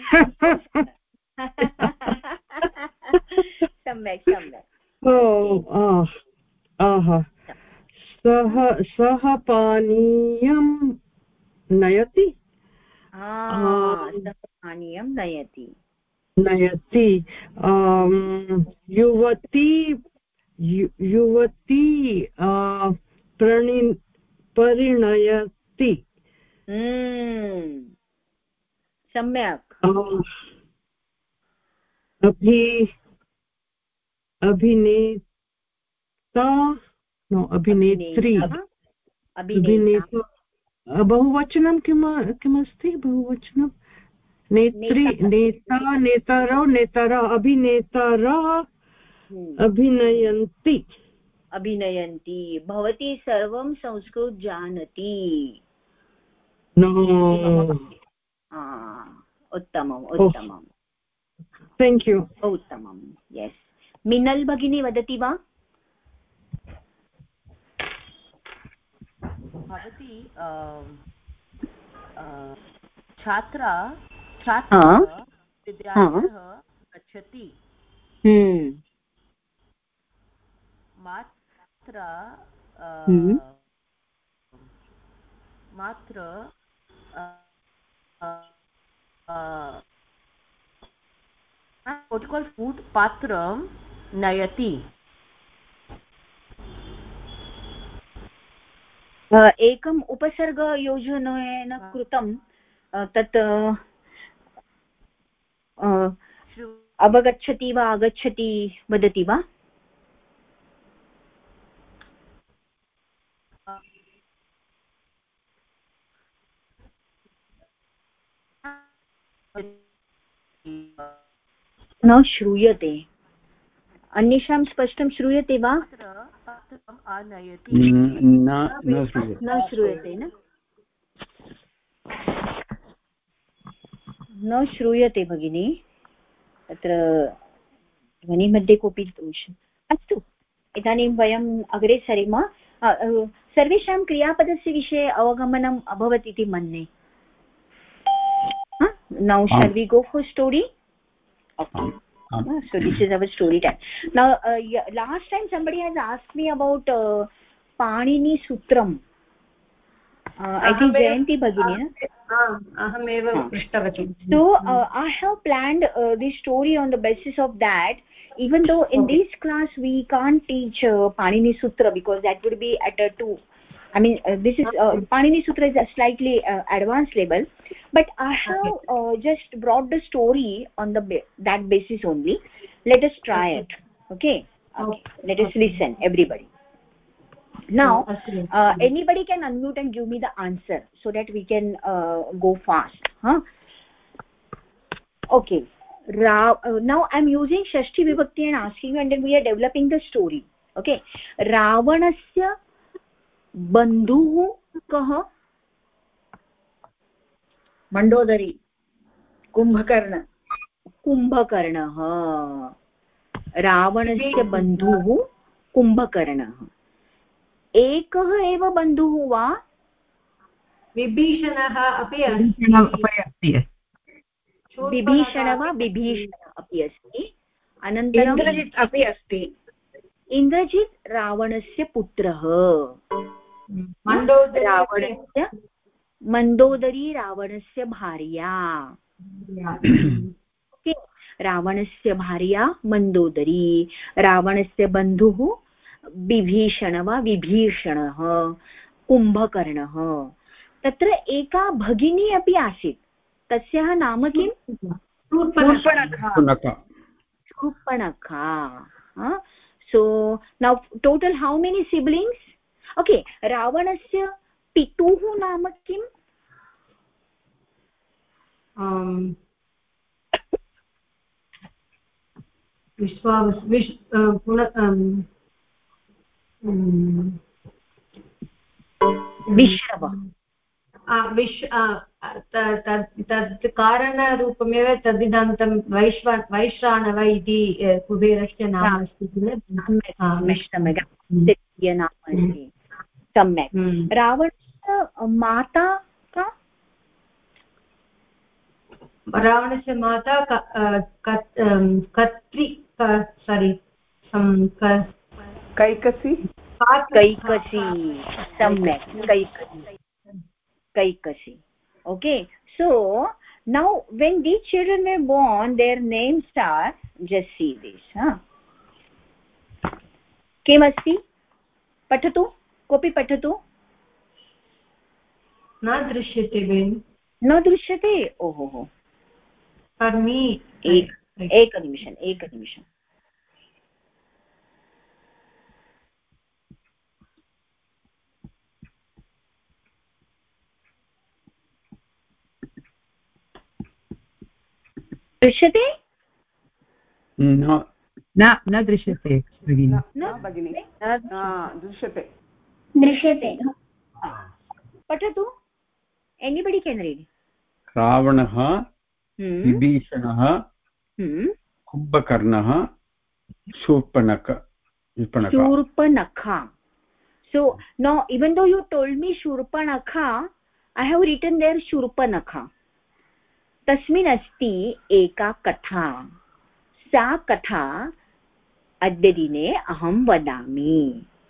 सम्यक् सम्यक् oh aha सः सः पानीयं नयति पानीयं नयति नयति युवती युवती परिणयति सम्यक् अभि अभिनेता नो अभिनेत्री अभिनेता बहुवचनं किम किमस्ति बहुवचनं नेत्री नेता नेतारौ नेतारः अभिनेतारः अभिनयन्ति अभिनयन्ति भवती सर्वं संस्कृतं जानाति no उत्तमम् उत्तमम् thank you उत्तमम् yes मिनल् भगिनी वदति वा भवती छात्रा छात्रः विद्यालयः गच्छति मात्रा मात्र what you call food patram nayati एकम् उपसर्गयोजनेन कृतं तत् अवगच्छति वा आगच्छति वदति वा न श्रूयते अन्येषां स्पष्टं श्रूयते वा आनयति न श्रूयते न श्रूयते न न श्रूयते भगिनी तत्र ध्वनिमध्ये कोऽपि दोषः अस्तु इदानीं वयम् अग्रे सरेम सर्वेषां क्रियापदस्य विषये अवगमनम् अभवत् इति मन्ये now shall we go for story okay uh, so this is our story time now uh, yeah, last time somebody has asked me about uh, panini sutram uh, I think Jayanti bhagini ahamev prishtavati so uh, I have planned uh, this story on the basis of that even though in okay. this class we can't teach uh, panini sutra because that would be at a two I mean uh, this is uh, panini sutra is a slightly uh, advanced level but I have uh, just brought the story on the ba that basis only let us try okay. it okay? okay let us listen everybody now uh, anybody can unmute and give me the answer so that we can uh, go fast huh okay Ra uh, now I'm using shashti vibhakti and asking you and then we are developing the story okay Ravanasya bandhuh kah Mandodari Kumbhakarna कुंभकर्णः रावणस्य बन्धुः कुंभकर्णः एकः एव बन्धुः वा विभीषणः अपि अस्ति विभीषण वा विभीषण अपि अस्ति अनन्तरं इन्द्रजित् अपि अस्ति इन्द्रजित् रावणस्य पुत्रः रावणस्य मन्दोदरी रावणस्य भार्या ओके रावणस्य भार्या मन्दोदरी रावणस्य बन्धुः विभीषण वा विभीषणः कुम्भकर्णः तत्र एका भगिनी अपि आसीत् तस्याः नाम किं Shurpanakha so now total how many siblings okay रावणस्य पितुः नाम किम् विश्वावस् विश् विश्रव विश् तद् कारणरूपमेव तदिदान्तं वैश्व वैश्राणव इति कुबेरस्य नाम अस्ति किल नाम अस्ति सम्यक् रावणस्य माता का रावणस्य माता कत्री सारी कैकसी कैकसी सम्यक् Kaikesi kaikasi okay so now when these children were born their names are just see this huh kim asti pathatu kopi pathatu na drishyate ben na drishyate oh ho for me ek ek nimisham ek nimisham दृश्यते न न न दृश्यते भगिनी न भगिनी दृश्यते दृश्यते पठतु एनिबडी कैन रीड रावणः विभीषणः कुम्भकर्णः शूर्पणख Shurpanakha so now even though you told me shurpanakha I have written there shurpanakha तस्मिन् अस्ति एका कथा सा कथा अद्य दिने अहं वदामि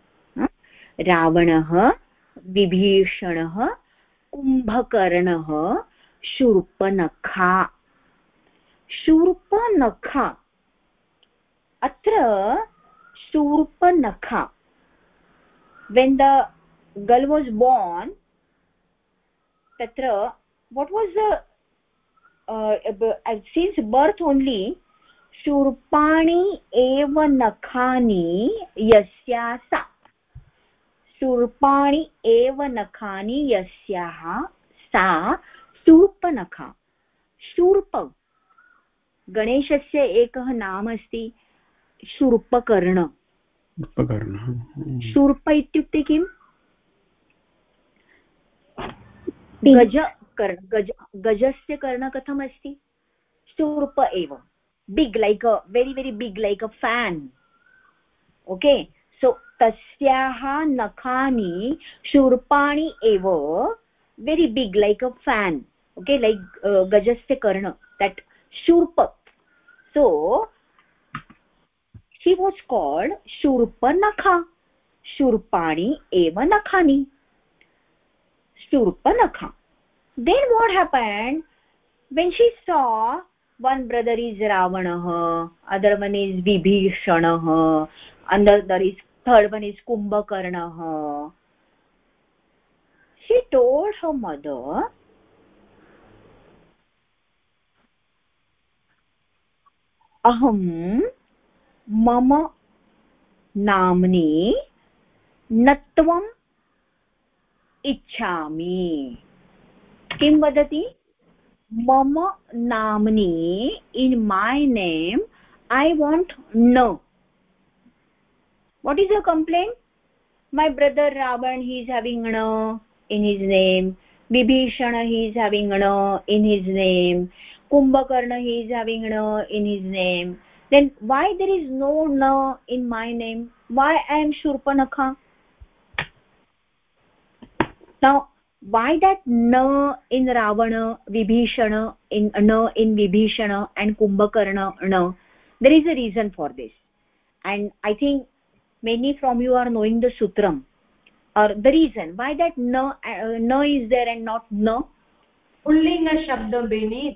रावणः विभीषणः कुम्भकर्णः शूर्पणखा शूर्पणखा अत्र Shurpanakha when the girl was born tatra what was the uh, since birth only shurpani eva nakhani yasya sa shurpani eva nakhani yasyah sa Shurpanakha शूर्प गणेशस्य एकः नाम अस्ति शूर्पकर्ण शूर्प इत्युक्ते किम् गज कर्ण गज गजस्य कर्ण कथमस्ति शूर्प एव big like a very very big like a fan okay so तस्याः नखानि शूर्पाणि एव very big like a fan okay like गजस्य कर्ण that shurpa so she was called shurpanakha shurpani eva nakhani shurpanakha then what happened when she saw one brother is ravanah other one is vibhishanah another is third one is kumbhakarnah she told her mother aham मम नाम्नि नत्वम् इच्छामि किं वदति मम नाम्नि in my name I want no what is your complaint my brother Ravan he is having no in his name Vibhishana he is having no in his name Kumbhakarna he is having no in his name then why there is no no in my name why I am Shurpanakha now why that no in Ravana Vibhishana in no in Vibhishana and Kumbhakarna no there is a reason for this and I think many from you are knowing the sutram or the reason why that no uh, no is there and not no pullinga shabdam beni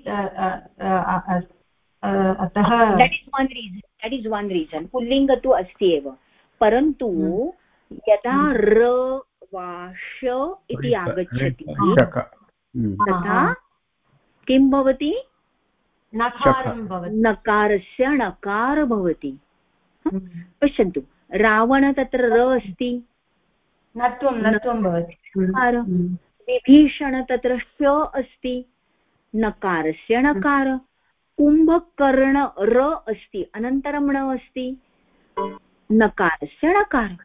atah that is one reason that is one reason pullinga tu asti eva parantu yada ra va sh iti agacchati तथा किं भवति नकारं भवति नकारस्य नकार भवति पश्यन्तु रावण तत्र र अस्ति नत्वं नत्वं भवति विभीषण तत्र श अस्ति नकारस्य नकार कुम्भकर्ण र अस्ति अनन्तरं ण अस्ति नकारस्य नकार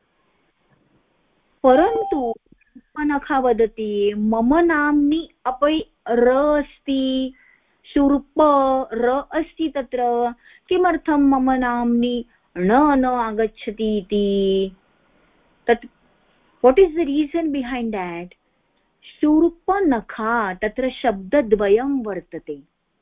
परन्तु शूर्पणखा वदति मम नाम्नि अपि र अस्ति शूर्प र अस्ति तत्र किमर्थं मम नाम्नि न न आगच्छति इति तत् what is the reason behind that Shurpanakha तत्र शब्दद्वयं वर्तते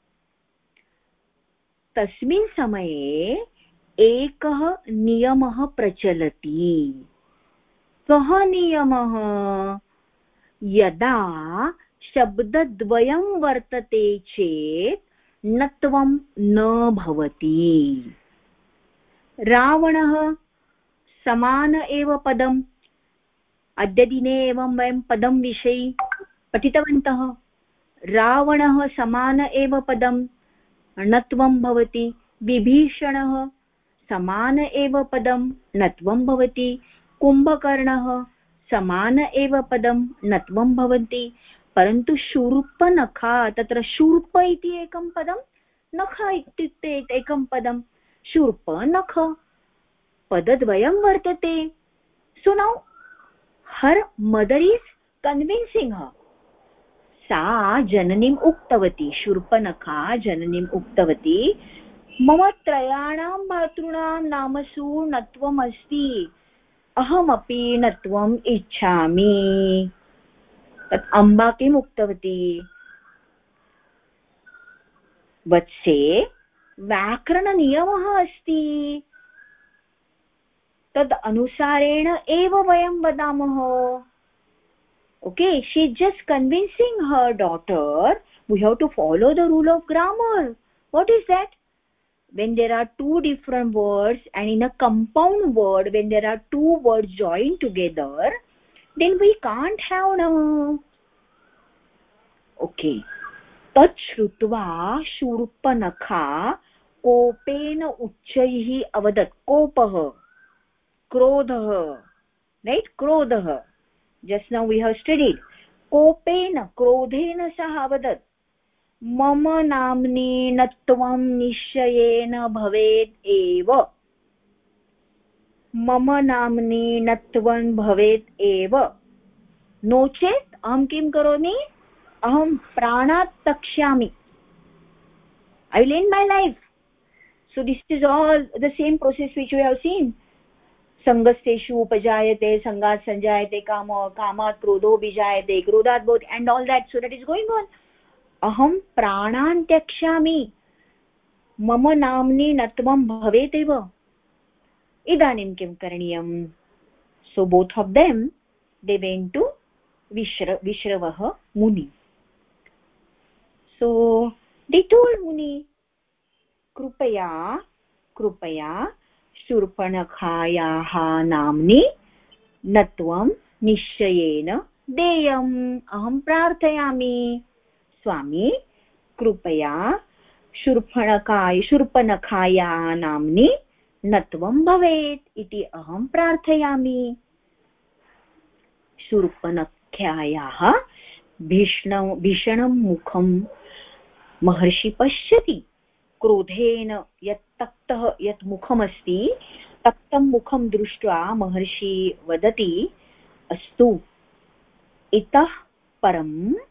तस्मिन् समये एकः नियमः प्रचलति कः नियमः यदा शब्दद्वयं वर्तते चेत् नत्वं न भवति रावणः समान एव पदम् अद्यदिने एवं वयं पदं विषये पठितवन्तः रावणः समान एव पदं नत्वं भवति विभीषणः समान एव पदं नत्वं भवति कुम्भकर्णः समान एव पदं नत्वं भवति परन्तु शूर्पणखा तत्र शूर्प इति एकं पदं नख इत्युक्ते एकं पदं शूर्पणख पदद्वयं वर्तते सो नौ हर मदर इज कन्विन्सिंग हर सा जननीम् उक्तवती शूर्पणखा जननीम् उक्तवती मम त्रयाणां मातॄणां नामसु नत्वम् अस्ति अहमपि नत्वम् इच्छामि तत् अम्बा किम् उक्तवती वत्से व्याकरणनियमः अस्ति तद् अनुसारेण एव वयं वदामः okay she just convincing her daughter we have to follow the rule of grammar what is that when there are two different words and in a compound word when there are two words joined together then we can't have no okay tat shrutva shurpanakha kopena uchchaiः avadat kopah krodhah right krodhah just now we have studied kopena krodhena sah avadat मम नाम्नि नत्वं निश्चयेन भवेत् एव मम नाम्नि नत्वं भवेत् एव no चेत् अहं किं करोमि aham pranat takshami, I will end my life. So this is all the same process which we have seen. sangaseshu upajayate, sangat sanjayate, kama, kamat krodho bijayate, krodhat bodh, and all that. So that is going on. aham pranan tyakshami, mama namni natvam bhavet eva. Idanim kim karaniyam? So both of them, they went to Vishra, Vishravah Muni. So they told Muni, krupaya krupaya शूर्पणखायाः नाम्नि नत्वं निश्चयेन देयम् अहं प्रार्थयामि. स्वामी, कृपया शूर्पणखाय शूर्पणखायाः नाम्नि नत्वं भवेत् इति अहं प्रार्थयामि. शूर्पणखायाः भीषणं भीषणं मुखं महर्षि पश्यति. क्रोधेन यत् तक्तः यत् मुखमस्ति, तक्तं मुखं दृष्ट्वा महर्षि वदति, अस्तु, इतः परं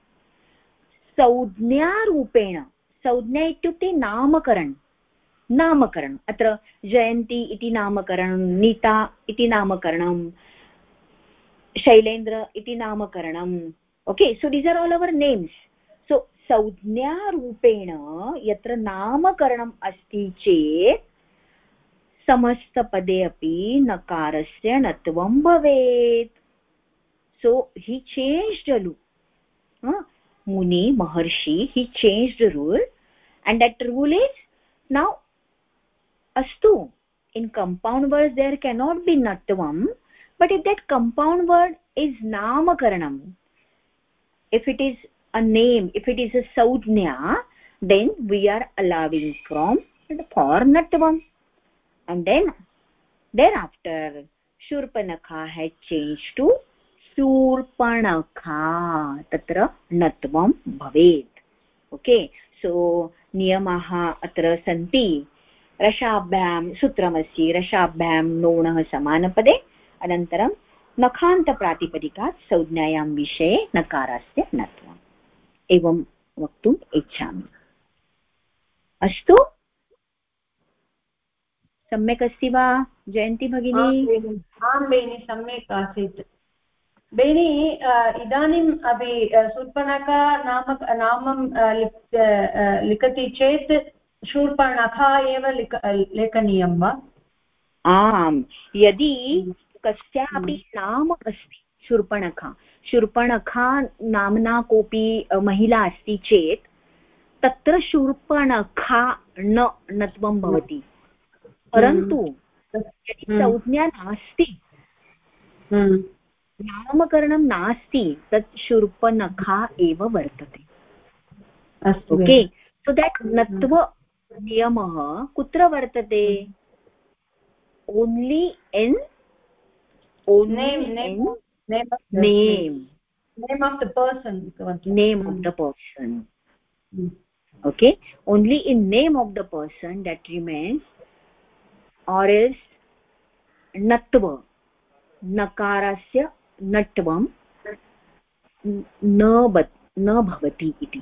संज्ञारूपेण, संज्ञा इत्युक्ते नामकरण, नामकरण, अत्र जयन्ती इति नामकरणं, नीता इति नामकरणं, शैलेन्द्र इति नामकरणं. Okay, so these are all our names. So संज्ञारूपेण यत्र नामकरणम् अस्ति चेत् समस्तपदे अपि नकारस्य नत्वं भवेत्. सो he changed the rule. huh? Muni, Maharshi, he changed the rule, and that rule is now astu. In compound words there cannot be natvam, but if that compound word is namakaranam, if it is a name, if it is a saudhnya, then we are allowing from for natvam. And then thereafter Shurpanakha had changed to Shurpanakha, tatra natvam bhavet. Okay, so niyamaha atra santi. Rashabhyam sutramasi rashabhyam nonah samanapade anantaram nakhanta pratipadikaत् saudhnayam विषये नकारस्य नत्वम् एवं वक्तुम् इच्छामि. अस्तु, सम्यक् अस्ति वा जयन्ती भगिनी? आं बेनि, सम्यक् आसीत् बेनि. इदानीम् अपि शूर्पणखा नाम नामं लिखति चेत् शूर्पणखा एव लिख लेखनीयं वा? आम्, यदि कस्यापि नाम अस्ति शूर्पणखा, शूर्पणखा नाम्ना कोऽपि महिला अस्ति चेत् तत्र शूर्पणखा न नत्वं भवति. परन्तु यदि संज्ञा नास्ति, नामकरणं नास्ति, तत् शूर्पणखा एव वर्तते. ओके, सो देट् नत्व नियमः कुत्र वर्तते? Only in only name name of the name name of the person name of the person mm. Okay, only in name of the person that remains, or is natva, nakarasya natvam न न भवति इति.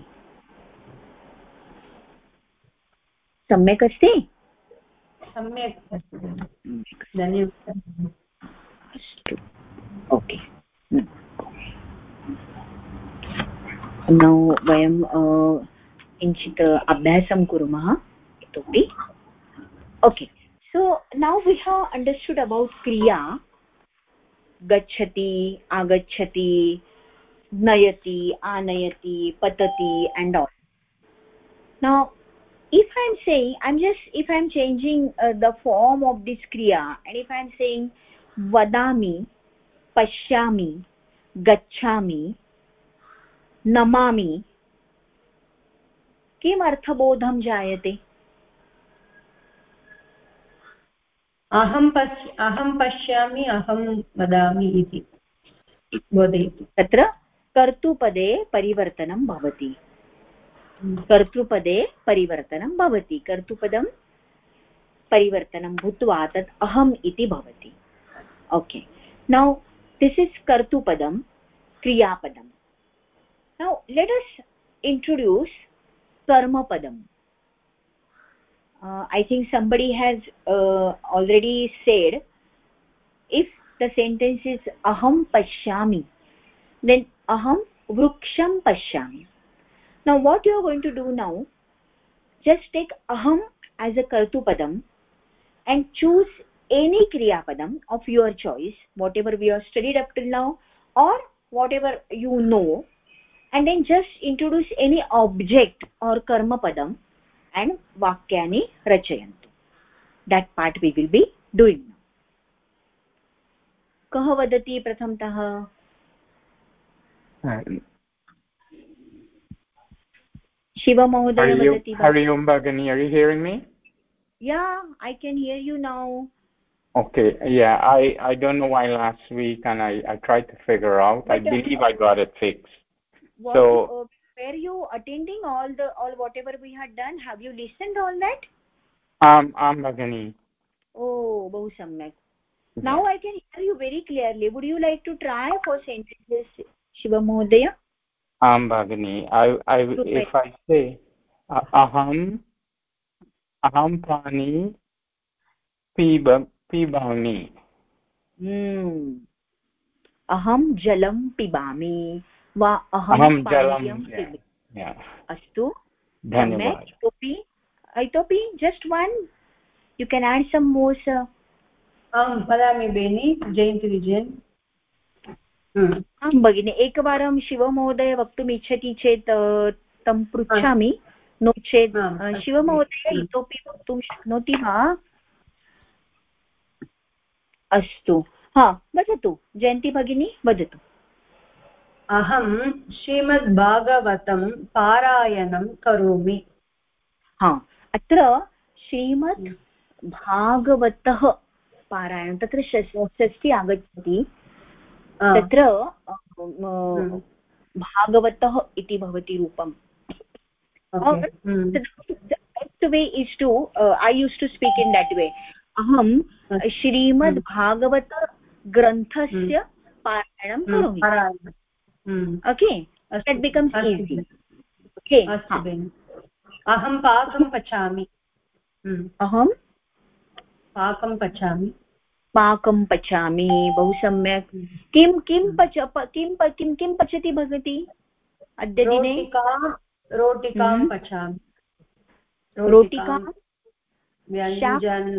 सम्यक् अस्ति? सम्यक् अस्ति, धन्यवादः. अस्तु, ओके. नौ वयं किञ्चित् अभ्यासं कुर्मः इतोपि. Okay, so now we have understood about क्रिया. गच्छति, आगच्छति, नयति, आनयति, पतति, and all. Now if I am saying, I'm just, if I am changing uh, the form of this kriya, and if I am saying vadami, pashyami, gacchami, namami, किम अर्थबोधं जायते? अहं पश्य अहं पश्यामि, अहं वदामि इति बोधयति. तत्र कर्तृपदे परिवर्तनं भवति. कर्तृपदे परिवर्तनं भवति. कर्तृपदं परिवर्तनं भूत्वा तत् अहम् इति भवति. ओके, नौ दिस् इस् कर्तृपदं, क्रियापदं. Now let us introduce karma padam. uh, I think somebody has uh, already said, if the sentence is aham pashyami, then aham vruksham pashyami. Now what you are going to do now, just take aham as a kartu padam and choose any kriya padam of your choice, whatever we have studied up till now or whatever you know, and then just introduce any object or karma padam and vakyani rachayantu. That part we will be doing now. Kah vadati prathamtah? Shiva Mahodaya vadati. Hari Om Bhagini, are you hearing me? Yeah, I can hear you now. Okay, yeah, I, I don't know why last week, and I, I tried to figure out. But, I believe uh, I got it fixed. What, so, uh, were you attending all the all whatever we had done? Have you listened all that? Um, I'm Bhagini. Oh, bahu samyak. Yeah. Now I can hear you very clearly. Would you like to try for sentences, Shiva Mahodaya? I'm Bhagini. I, I, if I say uh, aham, aham pani piba pibami. Hmm. Aham jalam pibami va aham, aham jalam pibami. Yeah. Astu. Dhanyavad. Itopi, Itopi, just one. You can add some more, sir. Um, padami beni, Jayanti Vijayan. आं भगिनि एकवारं शिवमहोदय वक्तुम् इच्छति चेत् तं पृच्छामि, no चेत् शिवमहोदय इतोपि वक्तुं शक्नोति वा? अस्तु, हा वदतु जयन्ती भगिनी वदतु. अहं श्रीमद्भागवतं पारायणं करोमि. हा, अत्र श्रीमद् भागवतः पारायणं, तत्र षष्ठी आगच्छति, तत्र भागवतः इति भवति रूपम्. The way is to uh, I used to speak in that way. Aham Shrimad Bhagavat Granthasya Parayanam Karomi. Okay, that becomes easy. Okay. Aham Pakam Pachami. Aham Pakam Pachami. पाकं पचामि. बहु सम्यक्. किं किं पच किं किं किं पचति भवती अद्य दिने? रोटिकां पचामि. रोटिका व्यञ्जनं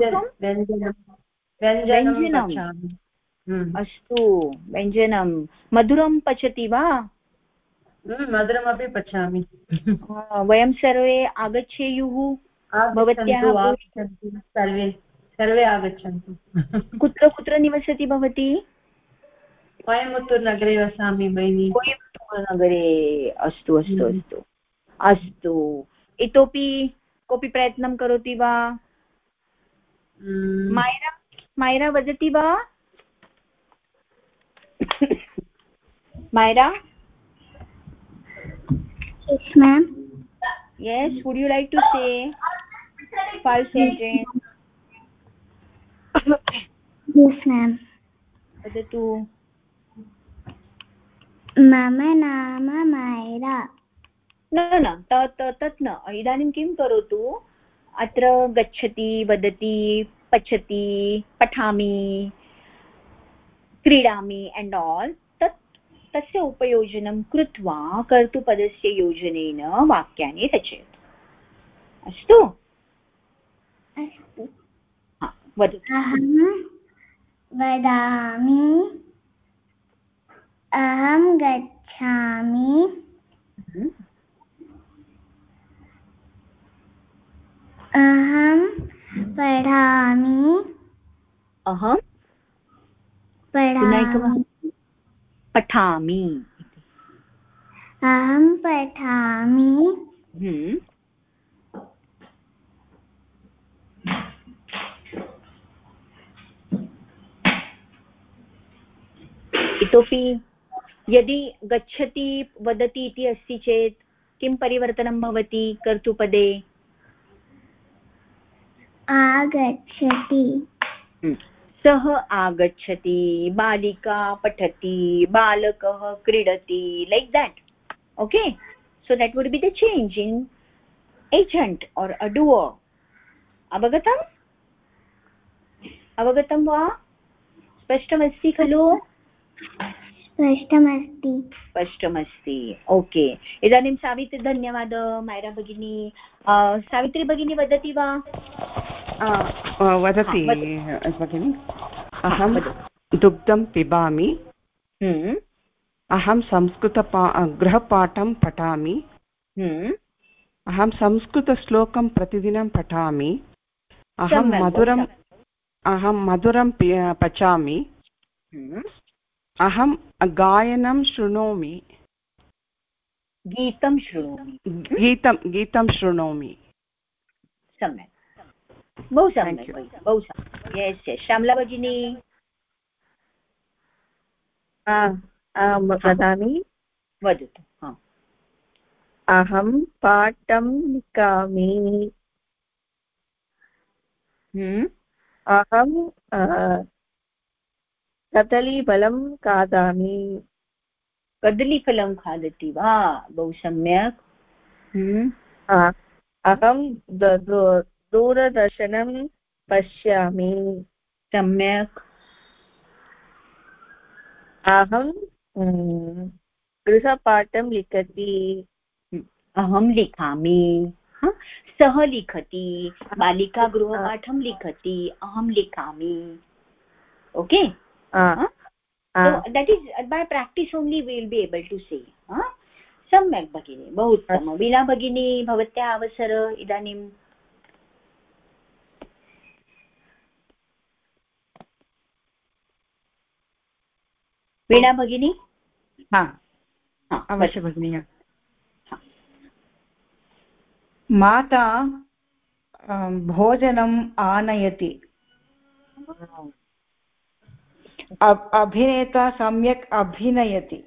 पचामि. अस्तु, व्यञ्जनं. मधुरं पचति वा? मधुरमपि पचामि. वयं सर्वे आगच्छेयुः. भवत्याः सर्वे सर्वे आगच्छन्तु. कुत्र कुत्र निवसति भवती? कोयमुत्तूर् नगरे वसामि भगिनि. कोयमुत्तूर् नगरे. अस्तु अस्तु अस्तु अस्तु. इतोपि कोऽपि प्रयत्नं करोति वा? मायरा मायरा वदति वा? Myra? Yes, ma'am. Yes, would you like to say five sentences? Yes, ma'am. वदतु. मम नाम मायरा. न न तत् तत् न. इदानीं किं करोतु, अत्र गच्छति, वदति, पचति, पठामि, क्रीडामि एण्ड् आल्, तत् तस्य उपयोजनं कृत्वा कर्तुपदस्य योजनेन वाक्यानि रचयतु. अस्तु? अस्तु. वदतु. अहं वदामि, अहं गच्छामि, अहं पठामि, अहं पठामि, पठामि, अहं पठामि, इतोपि यदि गच्छति वदति इति अस्ति चेत् किं परिवर्तनं भवति कर्तुपदे? आगच्छति. सः आगच्छति, बालिका पठति, बालकः क्रीडति, like that. Okay, so that would be the change in agent or a doer. Avagatam? Avagatam va? Spashtamasti khalo? स्पष्टमस्ति स्पष्टमस्ति. ओके. इदानीं सावित्री धन्यवाद. मायरा भगिनी सावित्री भगिनी वदति वा? वदति भगिनी. अहं दुग्धं पिबामि. अहं संस्कृत गृहपाठं पठामि. अहं संस्कृतश्लोकं प्रतिदिनं पठामि. अहं मधुरम् अहं मधुरं पचामि. अहं गायनं शृणोमि. गीतं शृणोमि. गीतं गीतं शृणोमि. सम्यक्. बहु सम्यक् बहु सम्यक्. Yes yes. श्यामला भगिनी वदामि. वदतु. अहं पाठं लिखामि. अहं कदलीफलं खादामि. कदलीफलं खादति वा? बहु सम्यक्. अहं दूरदर्शनं पश्यामि. सम्यक्. अहं गृहपाठं लिखति. अहं लिखामि. सः लिखति. बालिका गृहपाठं लिखति. अहं लिखामि. Okay. So that is by practice only we will be able to say. सम्यक् भगिनी. बहु उत्तमं. वीणा भगिनी भवत्याः अवसर इदानीं. वीणा भगिनी. हा अवश्य भगिनी. माता भोजनम् आनयति. अभिनेता सम्यक् अभिनयति.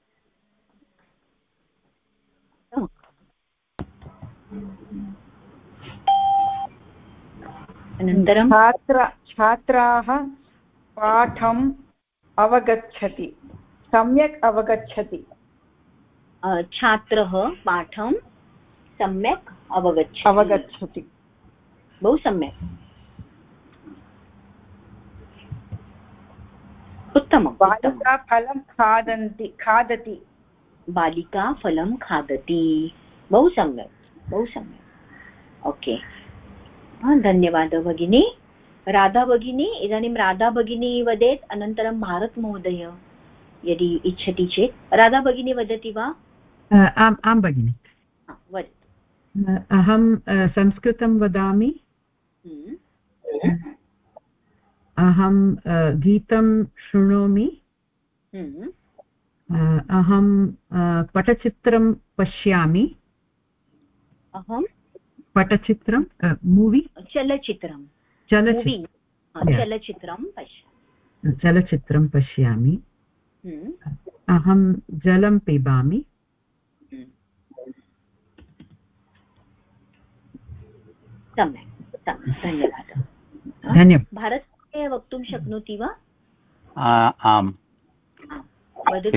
अनन्तरं छात्र छात्राः पाठम् अवगच्छति. सम्यक् अवगच्छति. छात्रः पाठं सम्यक् अवगच्छति. अवगच्छति. बहु सम्यक्. उत्तमं. बालिका फलं खादन्ति खादति. बालिका फलं खादति. बहु सम्यक् बहु सम्यक्. ओके. धन्यवादः भगिनी. राधा भगिनी. इदानीं राधा भगिनी वदेत्. अनन्तरं भारत महोदय यदि इच्छति चेत्. राधा भगिनी वदति वा? आम् आं भगिनि. वदतु. अहं संस्कृतं वदामि. अहं गीतं शृणोमि. अहं पटचित्रं पश्यामि. अहं पटचित्रं मूवी चलचित्रं चलचित्रं चलचित्रं पश्य चलचित्रं पश्यामि. अहं जलं पिबामि. सम्यक्. धन्यवादः. धन्यवादः. भारते वक्तुं शक्नोति वा? आम्. वदतु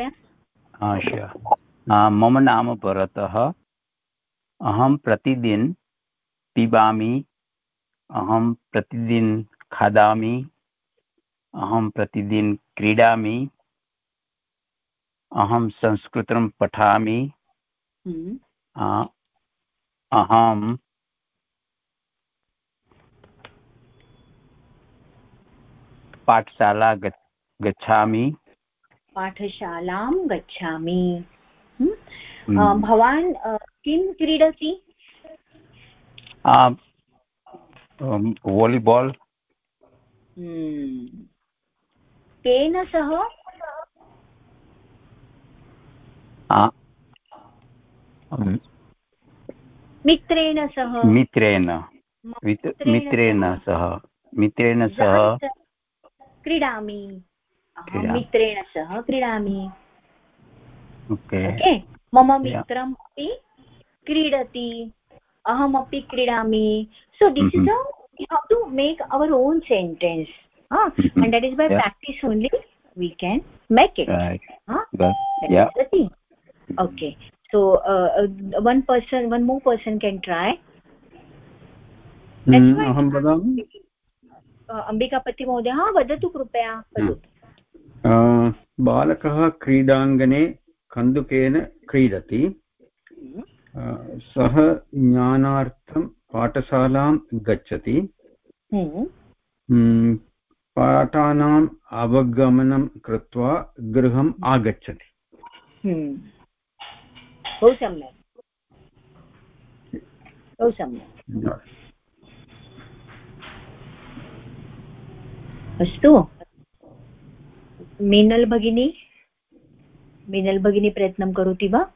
कृपया. मम नाम भरतः. अहं प्रतिदिनं पिबामि. अहं प्रतिदिनं खादामि. अहं प्रतिदिनं क्रीडामि. अहं संस्कृतं पठामि. अहं पाठशाला गच्छामि. पाठशालां गच्छामि. भवान् किं क्रीडति? वालीबाल्. केन सह? मित्रेण सह. मित्रेण मित्रेण सह मित्रेण सह क्रीडामि. अहं मित्रेण सह क्रीडामि. ओके. ओके. मम मित्रम् अपि क्रीडति. अहमपि क्रीडामि. So this is how we have to make our own sentence. Huh? And that is by yeah. practice only we can make it. Right. Huh? But, that yeah. is the thing. Okay. so uh, uh, one person one more person can try. अहं वदामि. अम्बिकापति महोदय हा वदतु कृपया. बालकः क्रीडाङ्गणे कन्दुकेन क्रीडति. सः ज्ञानार्थं पाठशालां गच्छति. पाठानाम् अवगमनं कृत्वा गृहम् आगच्छति. बहु सम्यक् बहु सम्यक्. अस्तु मीनल् भगिनी मीनल् भगिनी प्रयत्नं करोति वा?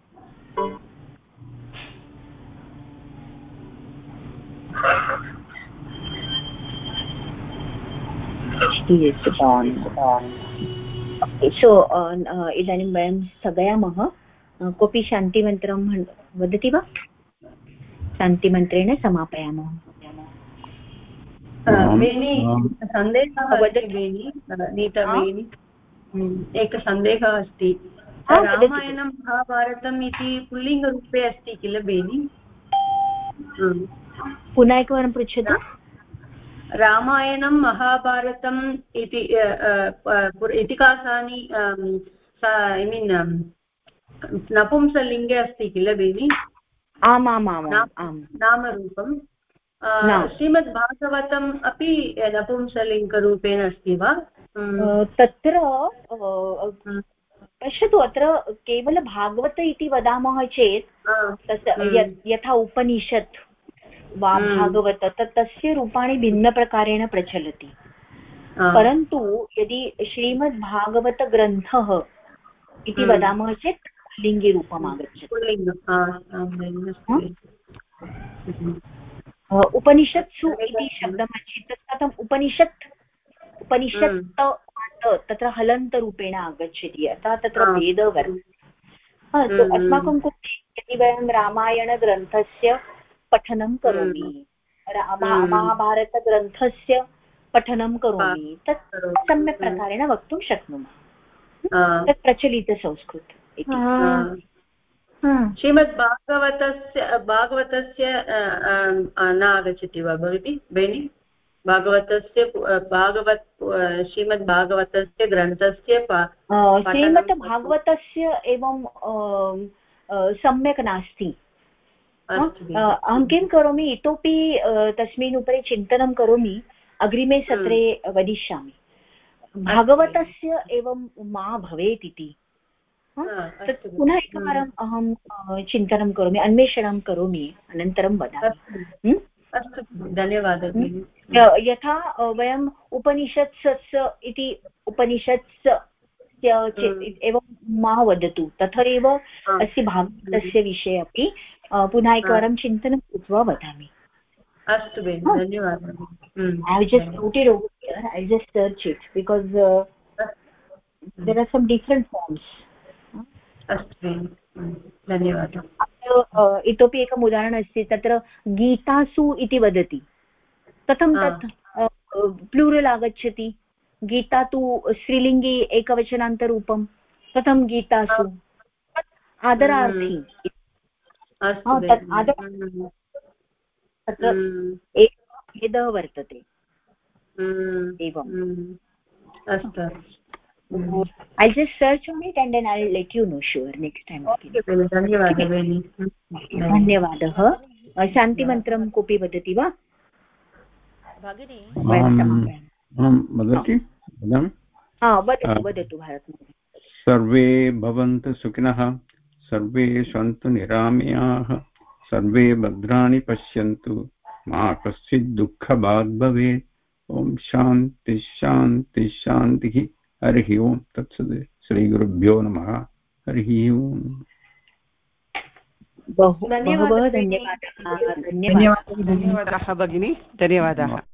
सो इदानीं वयं स्थगयामः. कोऽपि शान्तिमन्त्रं वदति वा? शान्तिमन्त्रेण समापयामः. एकः सन्देहः अस्ति. रामायणं महाभारतम् इति पुल्लिङ्गरूपे अस्ति किल बेनि? पुनः एकवारं पृच्छतु. रामायणं महाभारतम् इति इतिहासानि ऐ मीन् नपुंसकलिङ्गे अस्ति किल बेनि? आमामाम् नामरूपं. श्रीमद्भागवतम् अपि नपुंसकलिङ्गरूपेण अस्ति वा? तत्र पश्यतु अत्र केवल भागवत इति वदामः चेत् यथा उपनिषत् वा भागवत तत् तस्य रूपाणि भिन्नप्रकारेण प्रचलति. परन्तु यदि श्रीमद्भागवतग्रन्थः इति वदामः चेत् लिङ्गिरूपम् आगच्छति. उपनिषत्सु इति शब्दमस्ति तत् कथम् उपनिषत् उपनिषत् तत्र हलन्तरूपेण आगच्छति. अतः तत्र भेदः वर्तते. अस्माकं कृते यदि वयं रामायणग्रन्थस्य पठनं करोमि, महाभारतग्रन्थस्य पठनं करोमि, तत् सम्यक् प्रकारेण वक्तुं शक्नुमः. तत् प्रचलितसंस्कृत इति. श्रीमद्भागवतस्य भागवतस्य न आगच्छति वा भवती बेनि? भागवतस्य भागवत श्रीमद्भागवतस्य ग्रन्थस्य श्रीमद्भागवतस्य एवं सम्यक् नास्ति. अहं किं करोमि, इतोपि तस्मिन् उपरि चिन्तनं करोमि, अग्रिमे सत्रे वदिष्यामि. भागवतस्य एवं मा भवेत् इति तत् पुनः एकवारम् अहं चिन्तनं करोमि, अन्वेषणं करोमि, अनन्तरं वदामि. अस्तु, धन्यवादः. यथा वयम् उपनिषत्सस्य इति उपनिषत्स एवं मा वदतु, तथैव अस्य भागवतस्य विषये अपि पुनः एकवारं चिन्तनं कृत्वा वदामि. अस्तु बेनि, धन्यवादः. I just wrote it over here. I just search it because uh, there are some different forms. अस्तु बेनि, धन्यवादः. इतोपि एकम् उदाहरणम् अस्ति. तत्र गीतासु इति वदति. कथं तत् प्लूरल् आगच्छति? गीता तु स्त्रीलिङ्गे एकवचनान्तरूपं. कथं गीतासु? आदरार्थी. तत् आदरार्थी. तत्र एकः भेदः वर्तते. एवम्. अस्तु. I'll just search on it and then I'll let you know sure next time. धन्यवादः बेनि. धन्यवादः. शान्तिमन्त्रं कोऽपि वदति वा? भगिनी वदति वदतु वदतु भारतमहोदय. सर्वे भवन्तु सुखिनः, सर्वे सन्तु निरामयाः, सर्वे भद्राणि पश्यन्तु, मा कश्चित् दुःखभाग् भवेत्. ॐ शान्ति शान्ति शान्तिः. हरिः ओम् तत्सत्. श्रीगुरुभ्यो नमः. हरिः ओम्. बहु बहवः धन्यवादाः. धन्यवादाः भगिनी, धन्यवादाः.